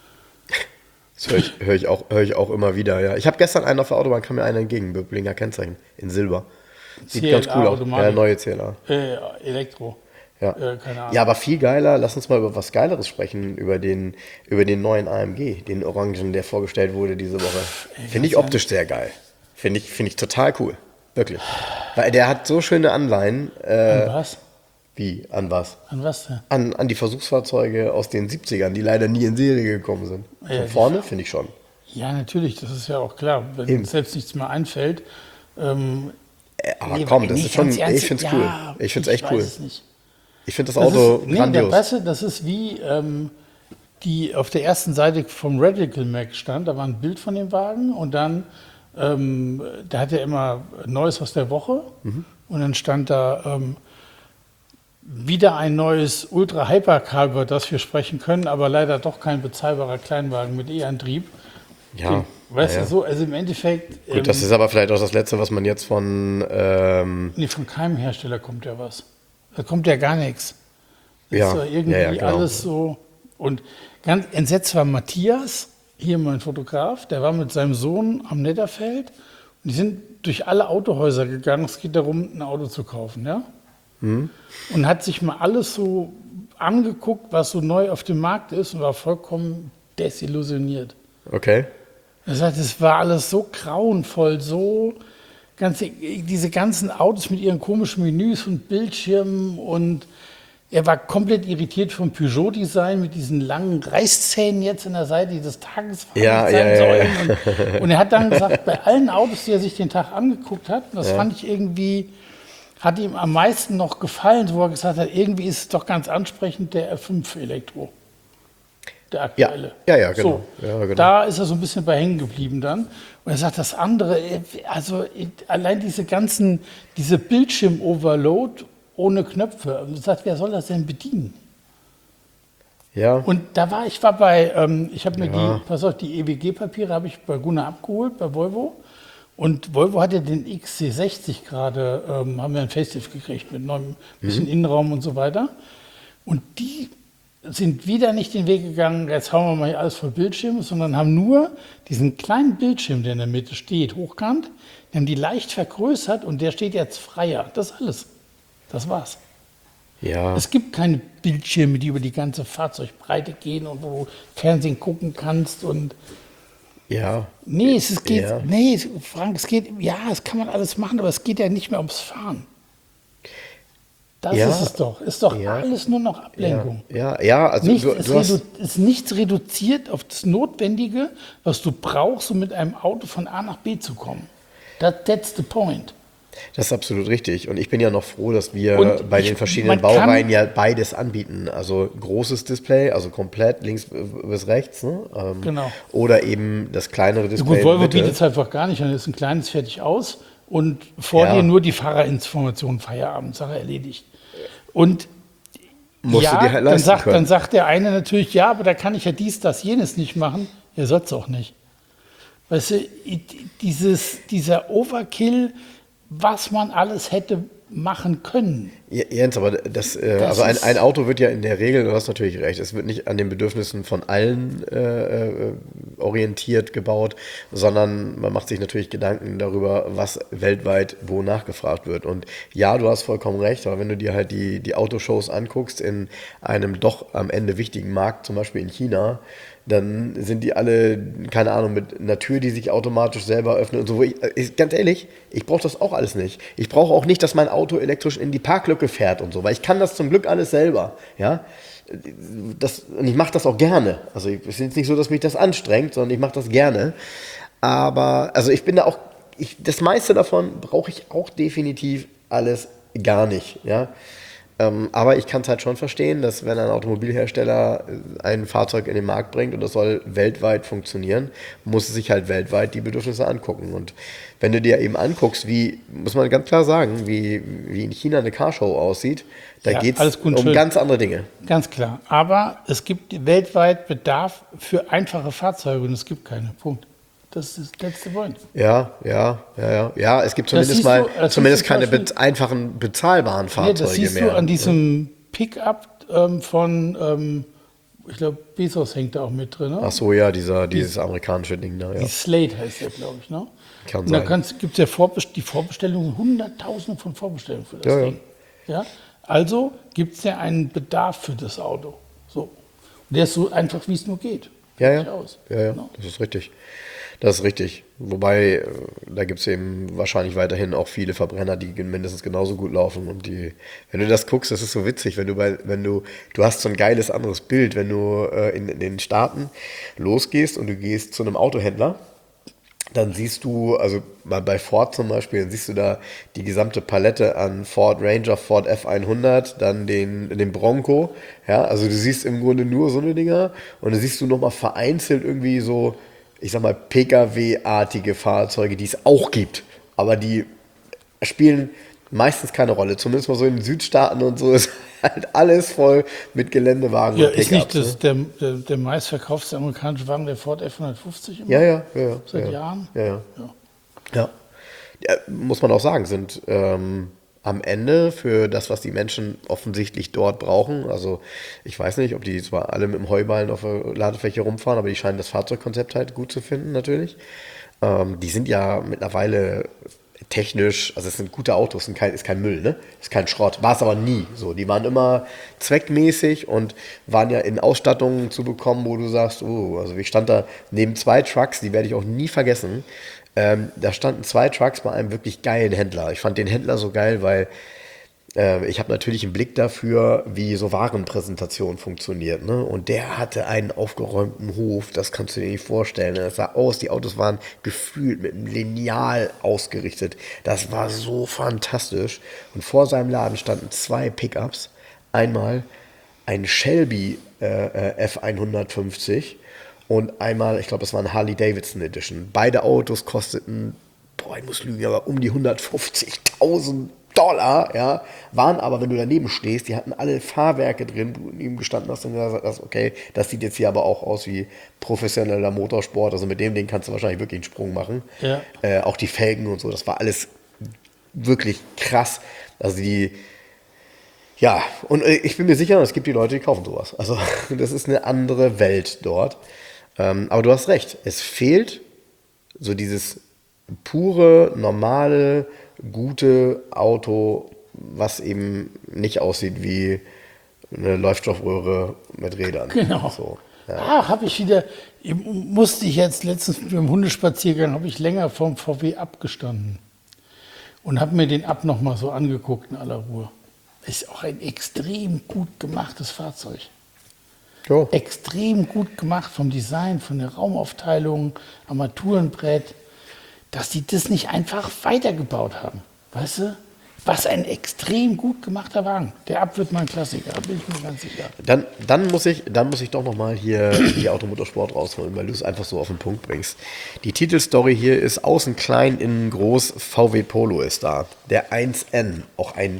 Das höre ich, hör ich, auch, hör ich auch immer wieder, ja. Ich habe gestern einen auf der Autobahn, kam mir einer entgegen, Böblinger Kennzeichen, in Silber. Sieht C L A ganz cool aus. Automatik. Ja, neue C L A. Äh, Elektro. Ja. Äh, keine Ahnung. Ja, aber viel geiler, lass uns mal über was Geileres sprechen, über den, über den neuen A M G, den Orangen, der vorgestellt wurde diese Woche. Finde ich optisch sehr geil. Finde ich, find ich total cool. Wirklich. Weil der hat so schöne Anleihen. Äh, An was? Wie? An was? An was denn? An, an die Versuchsfahrzeuge aus den siebzigern, die leider nie in Serie gekommen sind. Ja, Von vorne finde ich schon. Ja, natürlich, das ist ja auch klar. Wenn Eben. uns selbst nichts mehr einfällt. Ähm, Äh, aber nee, komm, das nee, ist schon, ganz ernst, ich finde es ja, cool. Ich finde es echt cool. weiß es nicht. Ich finde das Das Auto ist, nee, grandios. Der, weißt du, das ist wie ähm, die auf der ersten Seite vom Radical Mac stand, da war ein Bild von dem Wagen und dann, ähm, da hat er immer Neues aus der Woche Mhm. und dann stand da ähm, wieder ein neues Ultra Hypercar, über das wir sprechen können, aber leider doch kein bezahlbarer Kleinwagen mit E-Antrieb. Ja. Weißt ja, du, so, also im Endeffekt. Gut, das ähm, ist aber vielleicht auch das Letzte, was man jetzt von. Ähm, Nee, von keinem Hersteller kommt ja was. Da kommt ja gar nichts. Das Ja, ist doch irgendwie ja, ja, genau. alles so. Und ganz entsetzt war Matthias, hier mein Fotograf, der war mit seinem Sohn am Netterfeld und die sind durch alle Autohäuser gegangen. Es geht darum, ein Auto zu kaufen, ja? Mhm. Und hat sich mal alles so angeguckt, was so neu auf dem Markt ist und war vollkommen desillusioniert. okay. Er sagt, es war alles so grauenvoll, so ganze, diese ganzen Autos mit ihren komischen Menüs und Bildschirmen und er war komplett irritiert vom Peugeot-Design mit diesen langen Reißzähnen jetzt in der Seite, die des Tages Ja, sein ja, ja, sollen. ja. Und, und er hat dann gesagt, bei allen Autos, die er sich den Tag angeguckt hat, und das Ja. fand ich irgendwie, hat ihm am meisten noch gefallen, wo er gesagt hat, irgendwie ist es doch ganz ansprechend, der R fünf Elektro. Der aktuelle. Ja, ja, ja, genau. So, Ja, genau. Da ist er so ein bisschen bei hängen geblieben dann. Und er sagt, das andere, also allein diese ganzen, diese Bildschirm-Overload ohne Knöpfe. Und er sagt, wer soll das denn bedienen? Ja. Und da war ich war bei, ähm, ich habe mir Ja. die, pass auf, die E W G-Papiere habe ich bei Gunnar abgeholt, bei Volvo. Und Volvo hatte den X C sechzig gerade, ähm, haben wir ein Facelift gekriegt mit neuem bisschen Innenraum und so weiter. Und die sind wieder nicht den Weg gegangen, jetzt hauen wir mal hier alles voll Bildschirm, sondern haben nur diesen kleinen Bildschirm, der in der Mitte steht, hochkant, die haben die leicht vergrößert und der steht jetzt freier. Das ist alles. Das war's. Ja. Es gibt keine Bildschirme, die über die ganze Fahrzeugbreite gehen und wo du Fernsehen gucken kannst und Ja. nee, es, es geht, Ja. nee, es- Frank, es geht, ja, das kann man alles machen, aber es geht ja nicht mehr ums Fahren. Das Ja. ist es doch. Ist doch Ja. alles nur noch Ablenkung. Ja, ja, also Nichts du, ist, du hast, redu ist nichts reduziert auf das Notwendige, was du brauchst, um mit einem Auto von A nach B zu kommen. That, that's the point. das ist absolut richtig. Und ich bin ja noch froh, dass wir Und bei ich- den verschiedenen man kann- Baureihen ja beides anbieten. Also großes Display, also komplett links bis rechts. Ne? Ähm, Genau. Oder eben das kleinere Ja, Display. gut, in Volvo der Mitte. bietet es einfach gar nicht an. Das ist ein kleines fertig aus und vor Ja. dir nur die Fahrerinformation, Feierabend, Sache erledigt. Und Musst ja, du dir halt dann leisten sagt, können. dann sagt der eine natürlich, ja, aber da kann ich ja dies, das, jenes nicht machen. Er soll es auch nicht. Weißt du, i- dieses, dieser Overkill, was man alles hätte machen können. Ja, Jens, aber das, äh, Das also ein, ist- ein Auto wird ja in der Regel, du hast natürlich recht, es wird nicht an den Bedürfnissen von allen äh, äh, orientiert gebaut, sondern man macht sich natürlich Gedanken darüber, was weltweit wo nachgefragt wird. Und ja, du hast vollkommen recht, aber wenn du dir halt die, die Autoshows anguckst in einem doch am Ende wichtigen Markt, zum Beispiel in China, dann sind die alle, keine Ahnung, mit einer Tür, die sich automatisch selber öffnet und so. Ich, ich, ganz ehrlich, ich brauche das auch alles nicht. Ich brauche auch nicht, dass mein Auto elektrisch in die Parklücke fährt und so, weil ich kann das zum Glück alles selber. Ja? Das, und ich mache das auch gerne. Also es ist jetzt nicht so, dass mich das anstrengt, sondern ich mache das gerne. Aber, also ich bin da auch, ich, das meiste davon brauche ich auch definitiv alles gar nicht. Ja? Ähm, aber ich kann es halt schon verstehen, dass wenn ein Automobilhersteller ein Fahrzeug in den Markt bringt und das soll weltweit funktionieren, muss es sich halt weltweit die Bedürfnisse angucken. Und wenn du dir eben anguckst, wie, muss man ganz klar sagen, wie, wie in China eine Carshow aussieht, da Ja, geht alles es gut und um schön. ganz andere Dinge. Ganz klar. Aber es gibt weltweit Bedarf für einfache Fahrzeuge und es gibt keine. Punkt. Das ist der letzte Point. Ja, ja, ja, ja. Ja, es gibt zumindest siehst mal du- das zumindest siehst du keine zum Beispiel- be einfachen, bezahlbaren Nee, Fahrzeuge das siehst mehr. du an diesem Pickup ähm, von, ähm, ich glaube, Bezos hängt da auch mit drin. Ne? Ach so, ja, dieser, dieses amerikanische Ding da, ja. Die Slate heißt der, glaube ich. Ne? Kann Und da sein. gibt es ja Vorbest die Vorbestellungen, Hunderttausende von Vorbestellungen für das Ja, ja. Ding. Ja? Also gibt es ja einen Bedarf für das Auto. So. Und der ist so einfach, wie es nur geht. Ja, Fertig ja. Aus. Ja, ja, Genau. das ist richtig. Das ist richtig. Wobei, äh, da gibt es eben wahrscheinlich weiterhin auch viele Verbrenner, die mindestens genauso gut laufen. Und die, wenn du das guckst, das ist so witzig, wenn du bei, wenn du, du hast so ein geiles anderes Bild, wenn du äh, in, in den Staaten losgehst und du gehst zu einem Autohändler, dann siehst du, also mal bei Ford zum Beispiel, dann siehst du da die gesamte Palette an Ford Ranger, Ford F hundert, dann den, den Bronco, ja, also du siehst im Grunde nur so eine Dinger und dann siehst du nochmal vereinzelt irgendwie so, ich sag mal, P K W-artige Fahrzeuge, die es auch gibt, aber die spielen meistens keine Rolle, zumindest mal so in den Südstaaten und so ist halt alles voll mit Geländewagen Ja, und ist nicht Pickups, das, der, der, der meistverkaufte amerikanische Wagen, der Ford F hundertfünfzig immer? Ja, ja, ja, ja. Seit ja. Jahren? Ja, ja. Ja. Ja. Ja, muss man auch sagen, sind ähm, am Ende für das, was die Menschen offensichtlich dort brauchen. Also ich weiß nicht, ob die zwar alle mit dem Heuballen auf der Ladefläche rumfahren, aber die scheinen das Fahrzeugkonzept halt gut zu finden natürlich. Ähm, die sind ja mittlerweile technisch, also es sind gute Autos, sind kein, ist kein Müll, ne? Ist kein Schrott. War es aber nie so. Die waren immer zweckmäßig und waren ja in Ausstattungen zu bekommen, wo du sagst, oh, also ich stand da neben zwei Trucks, die werde ich auch nie vergessen. Ähm, da standen zwei Trucks bei einem wirklich geilen Händler. Ich fand den Händler so geil, weil äh, ich habe natürlich einen Blick dafür, wie so Warenpräsentation funktioniert. Ne? Und der hatte einen aufgeräumten Hof, das kannst du dir nicht vorstellen. Das sah aus, die Autos waren gefühlt mit einem Lineal ausgerichtet. Das war so fantastisch. Und vor seinem Laden standen zwei Pickups. Einmal ein Shelby äh, F hundertfünfzig und einmal, ich glaube, das war ein Harley Davidson Edition. Beide Autos kosteten, boah, ich muss lügen, aber um die hundertfünfzigtausend Dollar, ja, waren aber, wenn du daneben stehst, die hatten alle Fahrwerke drin, wo du neben gestanden hast und gesagt hast, okay, das sieht jetzt hier aber auch aus wie professioneller Motorsport, also mit dem Ding kannst du wahrscheinlich wirklich einen Sprung machen. Ja. Äh, auch die Felgen und so, das war alles wirklich krass. Also die, ja, und äh, ich bin mir sicher, es gibt die Leute, die kaufen sowas. Also das ist eine andere Welt dort. Ähm, aber du hast recht, es fehlt so dieses pure, normale, gute Auto, was eben nicht aussieht wie eine Leuchtstoffröhre mit Rädern. Genau. So, ja. Ah, habe ich wieder, musste ich jetzt letztens beim Hundespaziergang, habe ich länger vom V W abgestanden und habe mir den Ab noch mal so angeguckt in aller Ruhe. Ist auch ein extrem gut gemachtes Fahrzeug. Jo. Extrem gut gemacht vom Design, von der Raumaufteilung, Armaturenbrett, dass die das nicht einfach weitergebaut haben. Weißt du? Was ein extrem gut gemachter Wagen. Der Ab wird mal ein Klassiker, da bin ich mir ganz sicher. Dann, dann, muss ich, dann muss ich doch noch mal hier die Automotorsport rausholen, weil du es einfach so auf den Punkt bringst. Die Titelstory hier ist außen klein, innen groß, V W Polo ist da. Der eins N, auch ein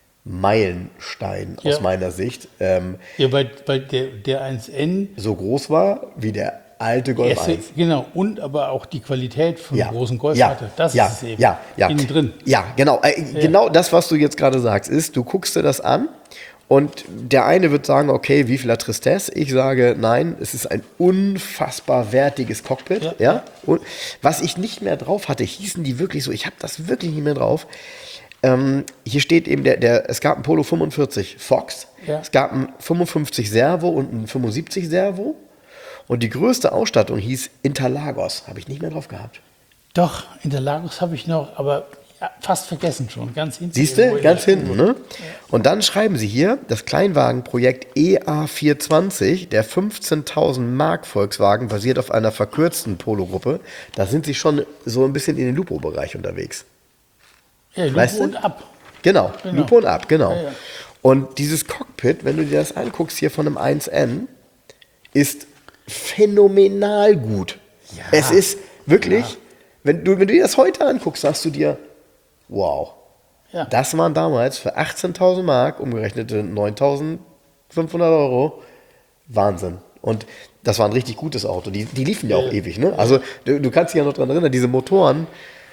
Meilenstein aus Ja. meiner Sicht. Ähm, Ja, weil, weil der, der eins N, so groß war wie der alte Golf erste, eins. genau, und aber auch die Qualität von Ja. dem großen Golf ja. hatte. Das ja. ist es eben. Ja, ja. Innen drin. Ja, genau. Äh, Genau das, was du jetzt gerade sagst, ist, du guckst dir das an und der eine wird sagen, okay, wie viel Tristesse? Ich sage, nein, es ist ein unfassbar wertiges Cockpit. Ja. Ja. Und was ich nicht mehr drauf hatte, hießen die wirklich so, ich habe das wirklich nicht mehr drauf. Ähm, hier steht eben, der, der, es gab einen Polo fünfundvierzig Fox, Ja. es gab einen fünfundfünfzig Servo und einen fünfundsiebzig Servo. Und die größte Ausstattung hieß Interlagos. Habe ich nicht mehr drauf gehabt. Doch, Interlagos habe ich noch, aber ja, fast vergessen schon. Ganz hinten. Siehst du? irgendwo in Ganz der hinten, Spur. ne? Und dann schreiben sie hier, das Kleinwagenprojekt E A vierhundertzwanzig, der fünfzehntausend Mark Volkswagen, basiert auf einer verkürzten Polo-Gruppe. Da sind sie schon so ein bisschen in den Lupo-Bereich unterwegs. Ja, Lupo Weißt du? und Ab. Genau, Genau. Lupo und ab, genau. Ja, ja. Und dieses Cockpit, wenn du dir das anguckst hier von einem eins N, ist phänomenal gut. Ja. Es ist wirklich, wenn, du, wenn du dir das heute anguckst, sagst du dir, wow, Ja. das waren damals für achtzehntausend Mark, umgerechnete neuntausendfünfhundert Euro, Wahnsinn. Und das war ein richtig gutes Auto. Die, die liefen ja auch Ja. ewig. Ne? Also du, du kannst dich ja noch dran erinnern, diese Motoren,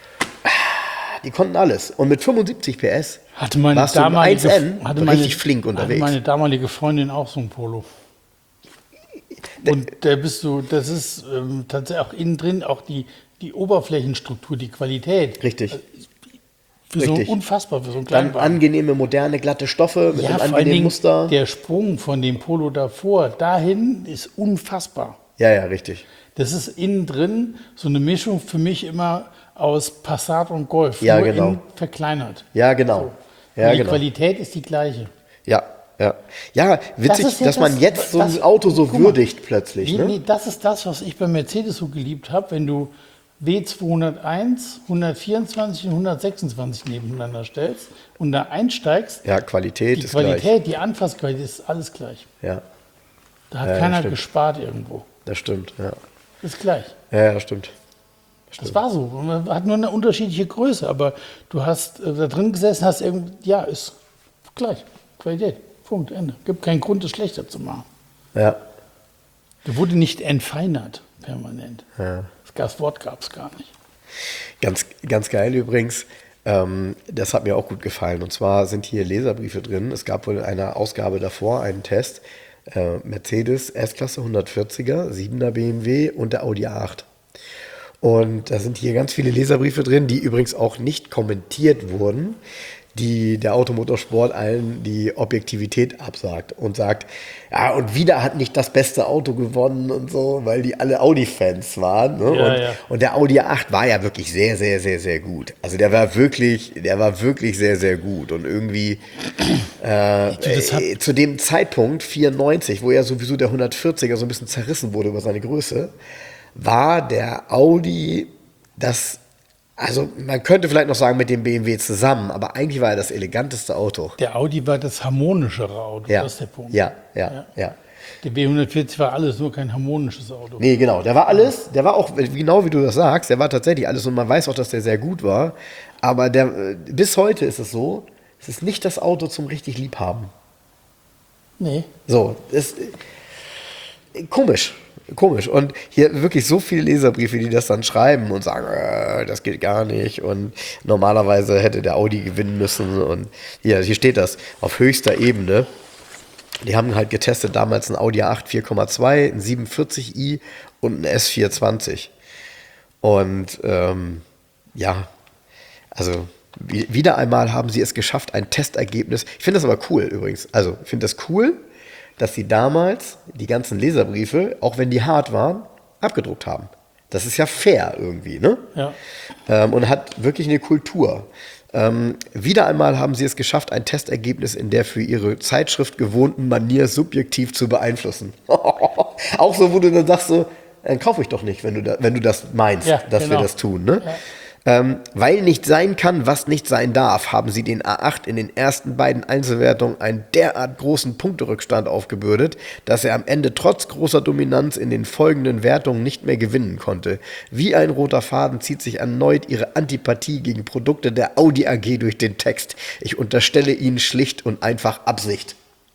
die konnten alles. Und mit fünfundsiebzig P S Hatte meine warst du im damalige, eins N hatte meine, richtig flink unterwegs. Hatte meine damalige Freundin auch so ein Polo. Und da bist du, das ist ähm, tatsächlich auch innen drin, auch die, die Oberflächenstruktur, die Qualität. Richtig. Für so Richtig. unfassbar, für so einen Dann Kleinwagen. angenehme, moderne, glatte Stoffe mit Ja, einem vor allen angenehmen Dingen Muster. der Sprung von dem Polo davor dahin ist unfassbar. Ja, ja, richtig. Das ist innen drin so eine Mischung für mich immer aus Passat und Golf, Ja, nur genau. innen verkleinert. Ja, genau. Ja, Und die genau. Qualität ist die gleiche. Ja, ja. Ja, witzig, Das ist ja dass man das- jetzt so ein das- Auto so guck mal. würdigt plötzlich. Nee, Ne? nee, das ist das, was ich bei Mercedes so geliebt habe, wenn du W zweihunderteins, hundertvierundzwanzig und hundertsechsundzwanzig nebeneinander stellst und da einsteigst, Ja, Qualität die ist Qualität, die Anfassqualität ist alles gleich. gleich. Ja, Da hat Ja, keiner stimmt. gespart irgendwo. das stimmt. Ja, Ist gleich. ja, ja stimmt. Das war so. Man hat nur eine unterschiedliche Größe, aber du hast äh, da drin gesessen, hast irgendwie, ja, ist gleich. Qualität. Punkt, Ende. Gibt keinen Grund, es schlechter zu machen. Ja, Da wurde nicht entfeinert, permanent. ja. Das Wort gab es gar nicht. Ganz, ganz geil übrigens. Ähm, das hat mir auch gut gefallen. Und zwar sind hier Leserbriefe drin. Es gab wohl in einer Ausgabe davor einen Test. Äh, Mercedes S-Klasse hundertvierziger, siebener B M W und der Audi A acht. Und da sind hier ganz viele Leserbriefe drin, die übrigens auch nicht kommentiert wurden, die der Automotorsport allen die Objektivität absagt und sagt, ja, und wieder hat nicht das beste Auto gewonnen und so, weil die alle Audi-Fans waren. Ne? Ja, und, ja. und der Audi A acht war ja wirklich sehr, sehr, sehr, sehr gut. Also der war wirklich, der war wirklich sehr, sehr gut. Und irgendwie äh, das hat- äh, zu dem Zeitpunkt, vierundneunzig, wo ja sowieso der hundertvierziger so ein bisschen zerrissen wurde über seine Größe, war der Audi das, also man könnte vielleicht noch sagen mit dem B M W zusammen, aber eigentlich war er das eleganteste Auto. Der Audi war das harmonischere Auto, Ja, das ist der Punkt. ja, ja, ja. Der B hundertvierzig war alles, nur kein harmonisches Auto. Nee, genau. Der war alles, der war auch, genau wie du das sagst, der war tatsächlich alles und man weiß auch, dass der sehr gut war. Aber der, bis heute ist es so, es ist nicht das Auto zum richtig Liebhaben. Nee. So, ist äh, komisch. Komisch. Und hier wirklich so viele Leserbriefe, die das dann schreiben und sagen, äh, das geht gar nicht. Und normalerweise hätte der Audi gewinnen müssen. Und hier, hier steht das, auf höchster Ebene. Die haben halt getestet damals ein Audi A acht vier Komma zwei, ein siebenundvierzig i und ein S vierhundertzwanzig. Und ähm, ja, also wie, wieder einmal haben sie es geschafft, ein Testergebnis. Ich finde das aber cool übrigens. Also ich finde das cool, dass sie damals die ganzen Leserbriefe, auch wenn die hart waren, abgedruckt haben. Das ist ja fair irgendwie, ne? Ja. Ähm, und hat wirklich eine Kultur. Ähm, wieder einmal haben sie es geschafft, ein Testergebnis in der für ihre Zeitschrift gewohnten Manier subjektiv zu beeinflussen. Auch so, wo du dann sagst, so, dann kaufe ich doch nicht, wenn du, da, wenn du das meinst, Ja, dass genau. wir das tun. Ne? Ja. Ähm, weil nicht sein kann, was nicht sein darf, haben sie den A acht in den ersten beiden Einzelwertungen einen derart großen Punkterückstand aufgebürdet, dass er am Ende trotz großer Dominanz in den folgenden Wertungen nicht mehr gewinnen konnte. Wie ein roter Faden zieht sich erneut ihre Antipathie gegen Produkte der Audi A G durch den Text. Ich unterstelle ihnen schlicht und einfach Absicht.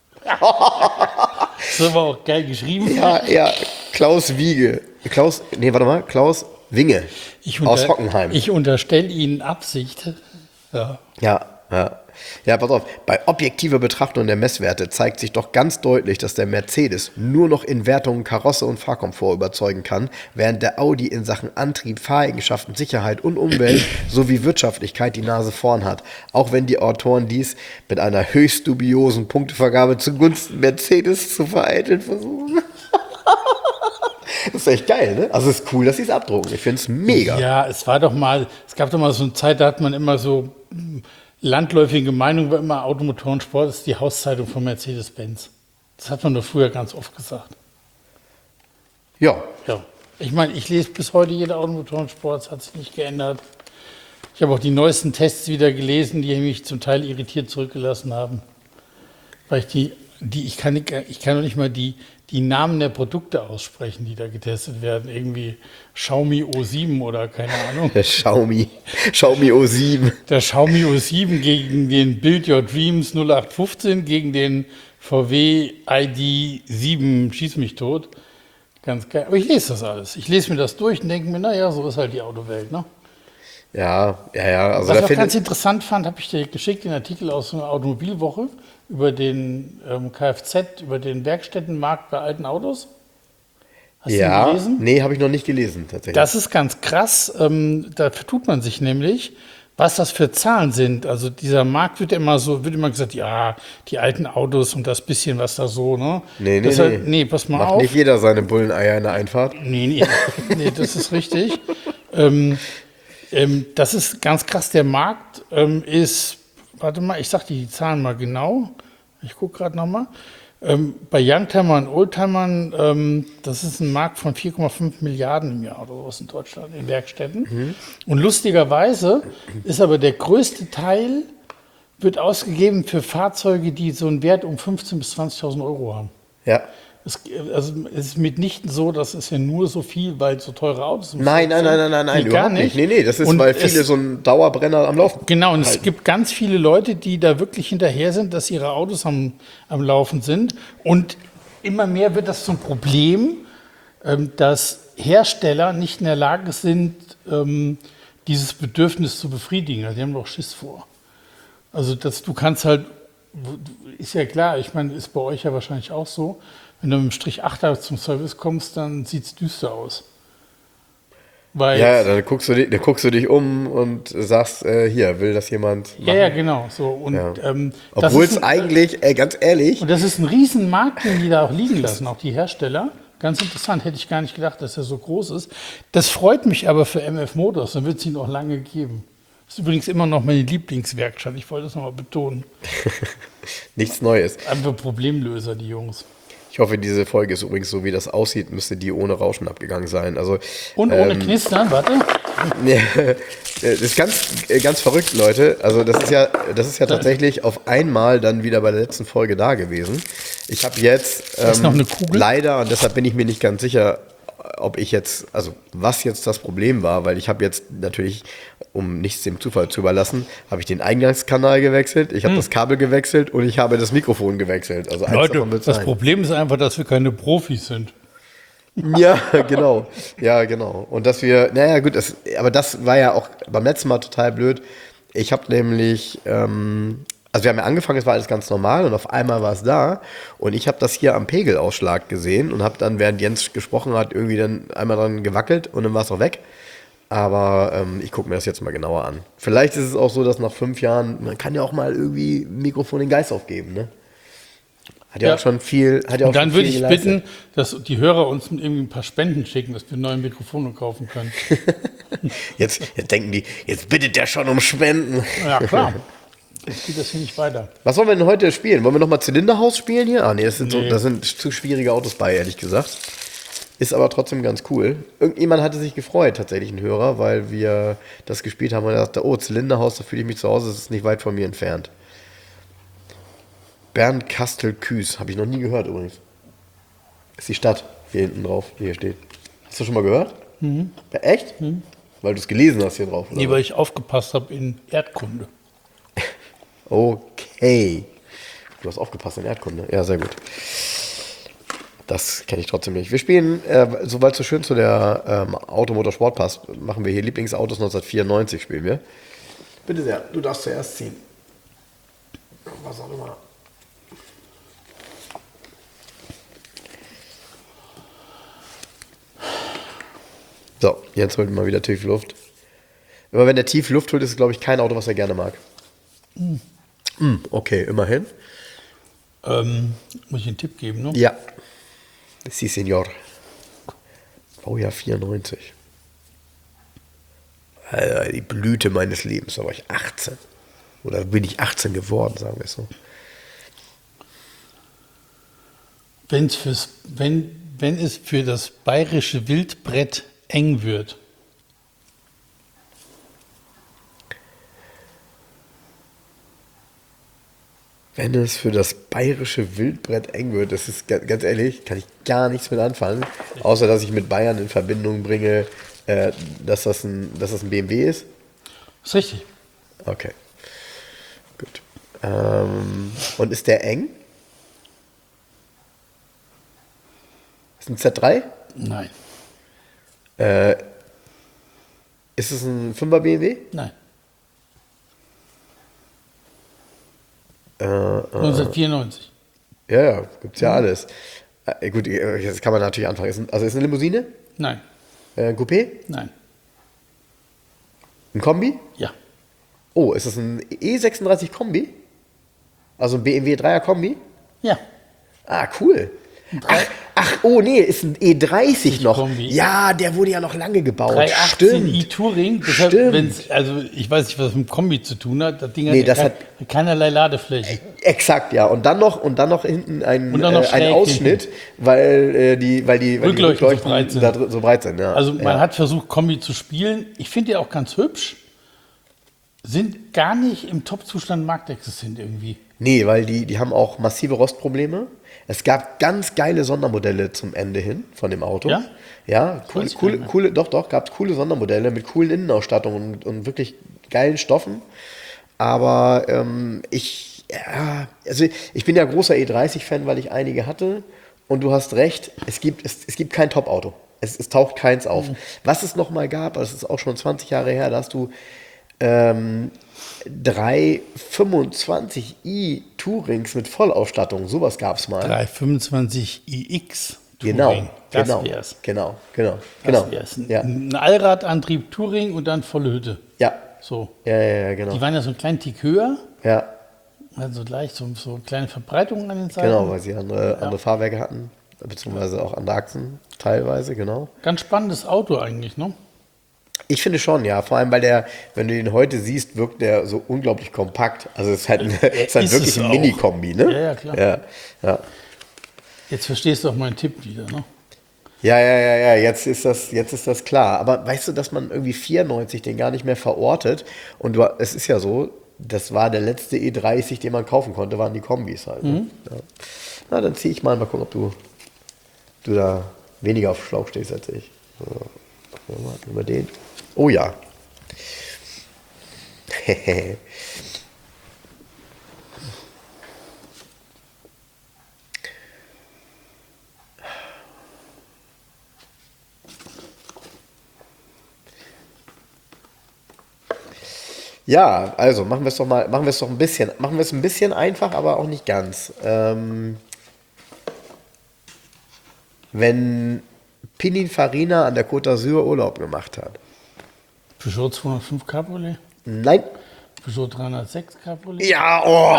Das war auch geil geschrieben. Ja, ja, Klaus Wiege. Klaus, nee, warte mal, Klaus Winge Ich aus unter- Hockenheim. Ich unterstelle Ihnen Absicht. Ja. Ja, ja. Ja, pass auf, bei objektiver Betrachtung der Messwerte zeigt sich doch ganz deutlich, dass der Mercedes nur noch in Wertungen Karosse und Fahrkomfort überzeugen kann, während der Audi in Sachen Antrieb, Fahreigenschaften, Sicherheit und Umwelt sowie Wirtschaftlichkeit die Nase vorn hat. Auch wenn die Autoren dies mit einer höchst dubiosen Punktevergabe zugunsten Mercedes zu vereiteln versuchen. Das ist echt geil, ne? Also es ist cool, dass sie es abdrucken. Ich finde es mega. Ja, es war doch mal, es gab doch mal so eine Zeit, da hat man immer so hm, landläufige Meinung, war immer Automotorensport ist die Hauszeitung von Mercedes-Benz. Das hat man doch früher ganz oft gesagt. Ja. Ja. Ich meine, ich lese bis heute jeder Automotorensport, es hat sich nicht geändert. Ich habe auch die neuesten Tests wieder gelesen, die mich zum Teil irritiert zurückgelassen haben. Weil ich die, die ich kann nicht, ich kann noch nicht mal die, die Namen der Produkte aussprechen, die da getestet werden. Irgendwie Xiaomi O sieben oder keine Ahnung. Der Xiaomi. Xiaomi O sieben. Der Xiaomi O sieben gegen den Build Your Dreams null acht fünfzehn, gegen den V W I D sieben, schieß mich tot. Ganz geil. Aber ich lese das alles. Ich lese mir das durch und denke mir, naja, so ist halt die Autowelt, ne? Ja, ja, ja. Also Was da ich auch finde ganz interessant fand, habe ich dir geschickt, den Artikel aus einer Automobilwoche über den ähm, Kfz, über den Werkstättenmarkt bei alten Autos. Hast du ihn ja, gelesen? nee, habe ich noch nicht gelesen, tatsächlich. Das ist ganz krass. Ähm, da vertut man sich nämlich, was das für Zahlen sind. Also dieser Markt wird immer so, wird immer gesagt, ja, die alten Autos und das bisschen, was da so, ne? Nee, nee, Deshalb, nee. nee, pass mal Macht auf. nicht jeder seine Bulleneier in der Einfahrt. Nee, nee, nee, das ist richtig. ähm, ähm, das ist ganz krass. Der Markt ähm, ist, warte mal, ich sag dir die Zahlen mal genau. Ich gucke gerade nochmal. Ähm, bei Youngtimern und Oldtimern, ähm, das ist ein Markt von vier Komma fünf Milliarden im Jahr oder sowas in Deutschland, in Werkstätten. Mhm. Und lustigerweise ist aber der größte Teil, wird ausgegeben für Fahrzeuge, die so einen Wert um fünfzehntausend bis zwanzigtausend Euro haben. Ja. Es, also es ist mitnichten so, dass es ja nur so viel, weil so teure Autos sind. Nein, nein, nein, nein, nein, nein, Nee, gar überhaupt nicht. nicht. Nee, nee, das ist, Und weil viele es- so einen Dauerbrenner am Laufen. Genau, und es halten. gibt ganz viele Leute, die da wirklich hinterher sind, dass ihre Autos am, am Laufen sind. Und immer mehr wird das zum Problem, ähm, dass Hersteller nicht in der Lage sind, ähm, dieses Bedürfnis zu befriedigen. Also die haben doch Schiss vor. Also dass du kannst halt, ist ja klar, ich meine, ist bei euch ja wahrscheinlich auch so, wenn du mit dem Strich achter zum Service kommst, dann sieht es düster aus. Weil Ja, dann guckst, du dich, dann guckst du dich um und sagst, äh, hier, will das jemand machen? Ja, ja, genau. So. Und, Ja. ähm, das Obwohl ist es ein- eigentlich, ey, ganz ehrlich, Und das ist ein Riesenmarkt, den die da auch liegen lassen, auch die Hersteller. Ganz interessant, hätte ich gar nicht gedacht, dass er so groß ist. Das freut mich aber für M F Motors, dann wird es ihn noch lange geben. Das ist übrigens immer noch meine Lieblingswerkstatt, ich wollte das nochmal betonen. nichts Neues. Einfach Problemlöser, die Jungs. Ich hoffe, diese Folge ist übrigens so, wie das aussieht, müsste die ohne Rauschen abgegangen sein. Also, Und ohne ähm, Knistern, warte. Das ist ganz, ganz verrückt, Leute. Also das ist ja, das ist ja tatsächlich auf einmal dann wieder bei der letzten Folge da gewesen. Ich habe jetzt ähm, ist noch eine Kugel? leider, und deshalb bin ich mir nicht ganz sicher, ob ich jetzt, also was jetzt das Problem war, weil ich habe jetzt natürlich, um nichts dem Zufall zu überlassen, habe ich den Eingangskanal gewechselt, ich habe hm. das Kabel gewechselt und ich habe das Mikrofon gewechselt. Also eins Leute, davon wird's das sein. Problem ist einfach, dass wir keine Profis sind. Ja, genau. Ja, genau. Und dass wir, naja, gut, das, aber das war ja auch beim letzten Mal total blöd. Ich habe nämlich, ähm, also wir haben ja angefangen, es war alles ganz normal und auf einmal war es da. Und ich habe das hier am Pegelausschlag gesehen und habe dann, während Jens gesprochen hat, irgendwie dann einmal dran gewackelt und dann war es auch weg. Aber ähm, ich gucke mir das jetzt mal genauer an. Vielleicht ist es auch so, dass nach fünf Jahren, man kann ja auch mal irgendwie Mikrofon den Geist aufgeben, ne? Hat ja, ja auch schon viel. Hat ja auch und dann schon würde viel ich geleistet. bitten, dass die Hörer uns mit irgendwie ein paar Spenden schicken, dass wir neue Mikrofone kaufen können. jetzt, jetzt denken die, jetzt bittet der schon um Spenden. Ja, klar. Jetzt geht das hier nicht weiter. Was wollen wir denn heute spielen? Wollen wir nochmal Zylinderhaus spielen hier? Ah, nee, das sind, Nee. So, das sind zu schwierige Autos bei, ehrlich gesagt. Ist aber trotzdem ganz cool. Irgendjemand hatte sich gefreut, tatsächlich ein Hörer, weil wir das gespielt haben und er dachte, oh, Zylinderhaus, da fühle ich mich zu Hause, das ist nicht weit von mir entfernt. Bernd Kastel-Küß, habe ich noch nie gehört übrigens. Ist die Stadt hier hinten drauf, die hier steht. Hast du schon mal gehört? Mhm. Ja, echt? Mhm. Weil du es gelesen hast hier drauf, oder? Nee, weil ich aufgepasst habe in Erdkunde. Okay. Du hast aufgepasst in Erdkunde. Ja, sehr gut. Das kenne ich trotzdem nicht. Wir spielen, äh, soweit es so schön zu der ähm, Automotorsport passt, machen wir hier Lieblingsautos neunzehnhundertvierundneunzig spielen wir. Bitte sehr, du darfst zuerst ziehen. Was auch immer. So, jetzt holt mal wieder tief Luft. Immer wenn der tief Luft holt, ist es, glaube ich, kein Auto, was er gerne mag. Mm. Mm, okay, immerhin. Ähm, muss ich einen Tipp geben, ne? Ja. Si, Senor. Baujahr vierundneunzig. Alter, die Blüte meines Lebens. Da war ich achtzehn. Oder bin ich achtzehn geworden, sagen wir es so. Wenn's fürs, wenn, wenn es für das bayerische Wildbrett eng wird. Wenn es für das bayerische Wildbrett eng wird, das ist ganz ehrlich, kann ich gar nichts mit anfangen. Außer, dass ich mit Bayern in Verbindung bringe, äh, dass, das ein, dass das ein B M W ist. Das ist richtig. Okay. Gut. Ähm, und ist der eng? Ist ein Z drei? Nein. Äh, ist es ein Fünfer B M W? Nein. Äh, äh, neunzehnhundertvierundneunzig. Ja, ja, gibt's ja alles. Äh, gut, jetzt kann man natürlich anfangen. Ist ein, also ist eine Limousine? Nein. Äh, ein Coupé? Nein. Ein Kombi? Ja. Oh, ist das ein E sechsunddreißig Kombi? Also ein B M W Dreier Kombi? Ja. Ah, cool. Ach, ach, oh nee, ist ein E dreißig noch. Kombi. Ja, der wurde ja noch lange gebaut. dreihundertachtzehn Stimmt. e-Touring. Deshalb, Stimmt. wenn's, also ich weiß nicht, was das mit dem Kombi zu tun hat. Das Ding Nee, hat, das kein, hat- keinerlei Ladefläche. Exakt, ja. Und dann noch, und dann noch hinten ein, Und dann noch äh, ein schräg Ausschnitt, weil, äh, die, weil die, weil die Rückleuchten so Rückleuchten breit sind. da dr- so breit sind. Ja. Also man ja. hat versucht, Kombi zu spielen. Ich finde die auch ganz hübsch. Sind gar nicht im Top-Zustand marktexistent irgendwie. Nee, weil die, die haben auch massive Rostprobleme. Es gab ganz geile Sondermodelle zum Ende hin von dem Auto. Ja? Ja, coole, Weiß ich coole, gar nicht. coole, doch, doch, gab es coole Sondermodelle mit coolen Innenausstattungen und, und wirklich geilen Stoffen. Aber ähm, ich, ja, also ich bin ja großer E dreißig-Fan, weil ich einige hatte. Und du hast recht, es gibt, es, es gibt kein Top-Auto. Es, es taucht keins auf. Mhm. Was es nochmal gab, das ist auch schon zwanzig Jahre her, da hast du ähm, drei fünfundzwanzig i Tourings mit Vollausstattung, sowas gab es mal. dreihundertfünfundzwanzig i X Touring. Genau, Das genau, wär's. genau, genau, Das genau. wär's. Ein, Ja, ein Allradantrieb Touring und dann volle Hütte. ja, So. ja, ja, ja, genau. Die waren ja so einen kleinen Tick höher, Ja, also leicht so, so kleine Verbreitungen an den Seiten. genau, weil sie andere, andere Fahrwerke hatten, beziehungsweise auch andere Achsen teilweise, genau. Ganz spannendes Auto eigentlich, ne? Ich finde schon, ja. Vor allem, weil der, wenn du ihn heute siehst, wirkt der so unglaublich kompakt. Also es ist halt, ein, es ist halt Ist wirklich es ein auch. Mini-Kombi, ne? Ja, ja, klar. Ja, ja. Jetzt verstehst du auch meinen Tipp wieder, ne? Ja, ja, ja, ja, jetzt ist das, jetzt ist das klar. Aber weißt du, dass man irgendwie vierundneunzig den gar nicht mehr verortet? Und du, es ist ja so, das war der letzte E dreißig, den man kaufen konnte, waren die Kombis halt. Ne? Ja. Na, dann ziehe ich mal, mal gucken, ob du, du da weniger auf Schlauch stehst als ich. So, mal über den. Oh ja. Ja, also machen wir es doch mal, machen wir es doch ein bisschen, machen wir es ein bisschen einfach, aber auch nicht ganz. Ähm, wenn Pininfarina an der Côte d'Azur Urlaub gemacht hat. Peugeot zweihundertfünf Cabriolet? Nein. Peugeot dreihundertsechs Cabriolet? Ja,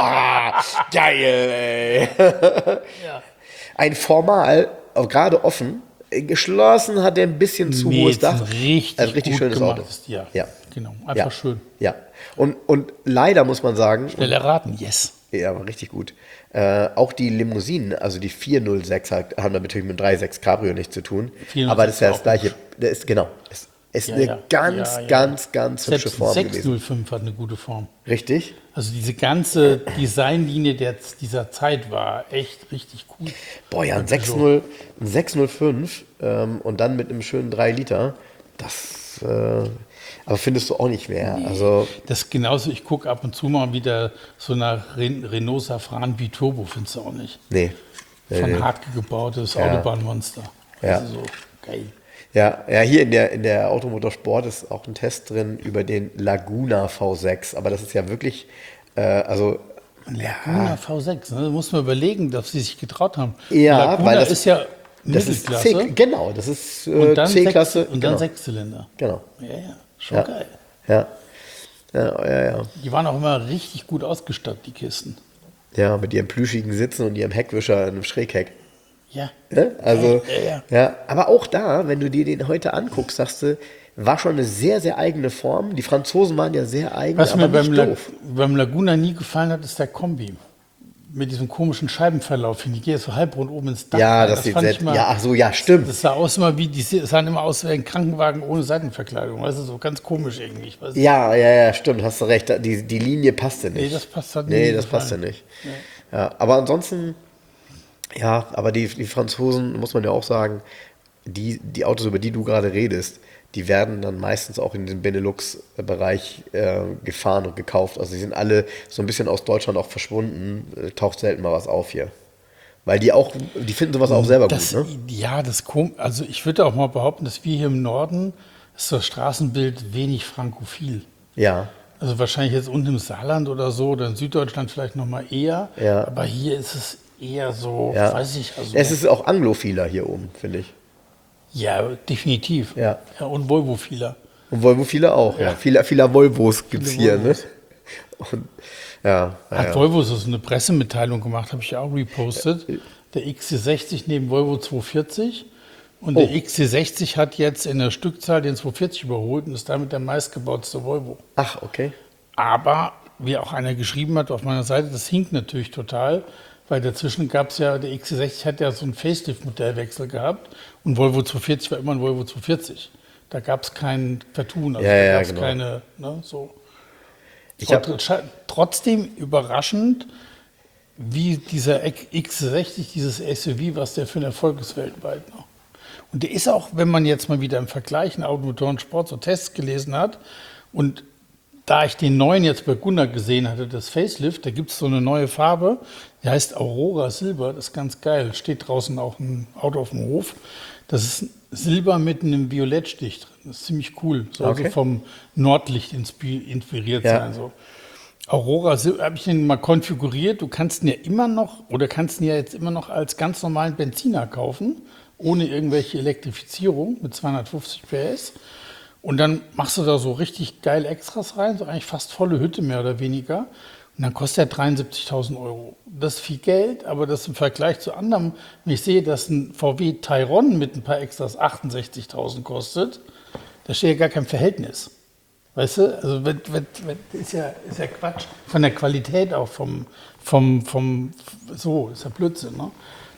oh, geil, ey. Ja. Ein Formal, auch gerade offen, geschlossen hat er ein bisschen zu Nee, hohes ist ein Dach. richtig, ein richtig gut schönes Auto. gemachtes, Ja, Ja. genau. Einfach Ja. schön. Ja. Und, und leider muss man sagen, Schnell erraten, yes. ja, aber richtig gut. Äh, auch die Limousinen, also die vierhundertsechs halt, haben natürlich mit drei Komma sechs Cabrio nichts zu tun. vierhundertsechs Aber das ist ja das auch gleiche. Das ist, genau. Es ist Ja, eine ja. ganz, Ja, ja. ganz, ganz hübsche Selbst Form gewesen. sechshundertfünf hat eine gute Form. Richtig? Also diese ganze Designlinie der, dieser Zeit war echt richtig cool. Boah, ja, ein Bei sechs Peugeot. null ein sechs null fünf ähm, und dann mit einem schönen drei Liter. Das, äh, aber findest du auch nicht mehr. Also, Das ist genauso, ich gucke ab und zu mal wieder so nach Ren Renault Safran Biturbo, findest du auch nicht. nee. Nee, Von nee. Hartke gebautes Ja. Autobahnmonster. Ja. Also so geil. Ja, ja, hier in der, in der Automotorsport ist auch ein Test drin über den Laguna V sechs. Aber das ist ja wirklich, äh, also, Laguna V sechs, ne? Da muss man überlegen, dass sie sich getraut haben. Ja, Laguna weil das- ist ja das ist Mittelklasse C, genau, das ist und äh, dann, C-Klasse. sechs, und dann genau. Sechszylinder. Genau. Ja, ja, schon Ja. geil. Ja. Ja, ja, ja. Die waren auch immer richtig gut ausgestattet, die Kisten. Ja, mit ihrem plüschigen Sitzen und ihrem Heckwischer in einem Schrägheck. Ja. Ja, also, Ja, ja. ja, aber auch da, wenn du dir den heute anguckst, sagst du, war schon eine sehr, sehr eigene Form. Die Franzosen waren ja sehr eigen, Was aber mir beim, nicht La doof. beim Laguna nie gefallen hat, ist der Kombi. Mit diesem komischen Scheibenverlauf hin. Die geht so halbrund oben ins Dach. Ja, rein. das, sieht fand sehr, ich immer- ja, ach so, ja, stimmt. Das sah aus immer wie, die sahen immer aus wie ein Krankenwagen ohne Seitenverkleidung. Weißt du, so ganz komisch irgendwie. Ich weiß nicht. Ja, ja, ja, stimmt, hast du recht. Die, die Linie passte nicht. Nee, das passt halt Nee, nie das passte gefallen. nicht. Ja, aber ansonsten, ja, aber die, die Franzosen, muss man ja auch sagen, die, die Autos, über die du gerade redest, die werden dann meistens auch in den Benelux-Bereich äh, gefahren und gekauft. Also die sind alle so ein bisschen aus Deutschland auch verschwunden. Äh, taucht selten mal was auf hier. Weil die auch, die finden sowas auch selber Das, gut, ne? Ja, das kom also ich würde auch mal behaupten, dass wir hier im Norden ist das Straßenbild wenig frankophil. Ja. Also wahrscheinlich jetzt unten im Saarland oder so oder in Süddeutschland vielleicht noch mal eher. Ja. Aber hier ist es eher so, Ja. weiß ich, also Es ist auch anglophiler hier oben, finde ich. ja, definitiv. Ja. ja und Volvo-vieler. Und Volvo viele auch, ja. Ja. Viele, viele Volvos gibt es Viele hier, Volvos. ne? Und, ja, ja, Hat ja. Volvo so eine Pressemitteilung gemacht, habe ich ja auch repostet. Der X C sechzig neben Volvo zweihundertvierzig. Und der Oh. X C sechzig hat jetzt in der Stückzahl den zweihundertvierzig überholt und ist damit der meistgebauteste Volvo. Ach, okay. Aber, wie auch einer geschrieben hat auf meiner Seite, das hinkt natürlich total, weil dazwischen gab es ja, der X C sechzig hat ja so einen Facelift-Modellwechsel gehabt und Volvo zweihundertvierzig war immer ein Volvo zweihundertvierzig. Da gab es kein Vertun, also Ja, da ja, gab es genau. keine, ne, so. Ich hab- Tr- Trotzdem überraschend, wie dieser X C sechzig, dieses S U V, was der für ein Erfolg ist weltweit noch. Und der ist auch, wenn man jetzt mal wieder im Vergleich in Automotoren Sport so Tests gelesen hat und da ich den neuen jetzt bei Gunnar gesehen hatte, das Facelift, da gibt es so eine neue Farbe, die heißt Aurora Silber, das ist ganz geil. Steht draußen auch ein Auto auf dem Hof. Das ist Silber mit einem Violettstich drin. Das ist ziemlich cool. Soll Okay. also vom Nordlicht inspi- inspiriert Ja. sein. So. Aurora Silber habe ich den mal konfiguriert. Du kannst ihn ja immer noch, oder kannst ihn ja jetzt immer noch als ganz normalen Benziner kaufen, ohne irgendwelche Elektrifizierung mit zweihundertfünfzig P S. Und dann machst du da so richtig geil Extras rein, so eigentlich fast volle Hütte mehr oder weniger. Und dann kostet er dreiundsiebzigtausend Euro. Das ist viel Geld, aber das im Vergleich zu anderem, wenn ich sehe, dass ein V W Tayron mit ein paar Extras achtundsechzigtausend kostet, da steht ja gar kein Verhältnis. Weißt du, also wenn, wenn, wenn, ist, ja, ist ja Quatsch. Von der Qualität auch, vom, vom, vom so, ist ja Blödsinn. Ne?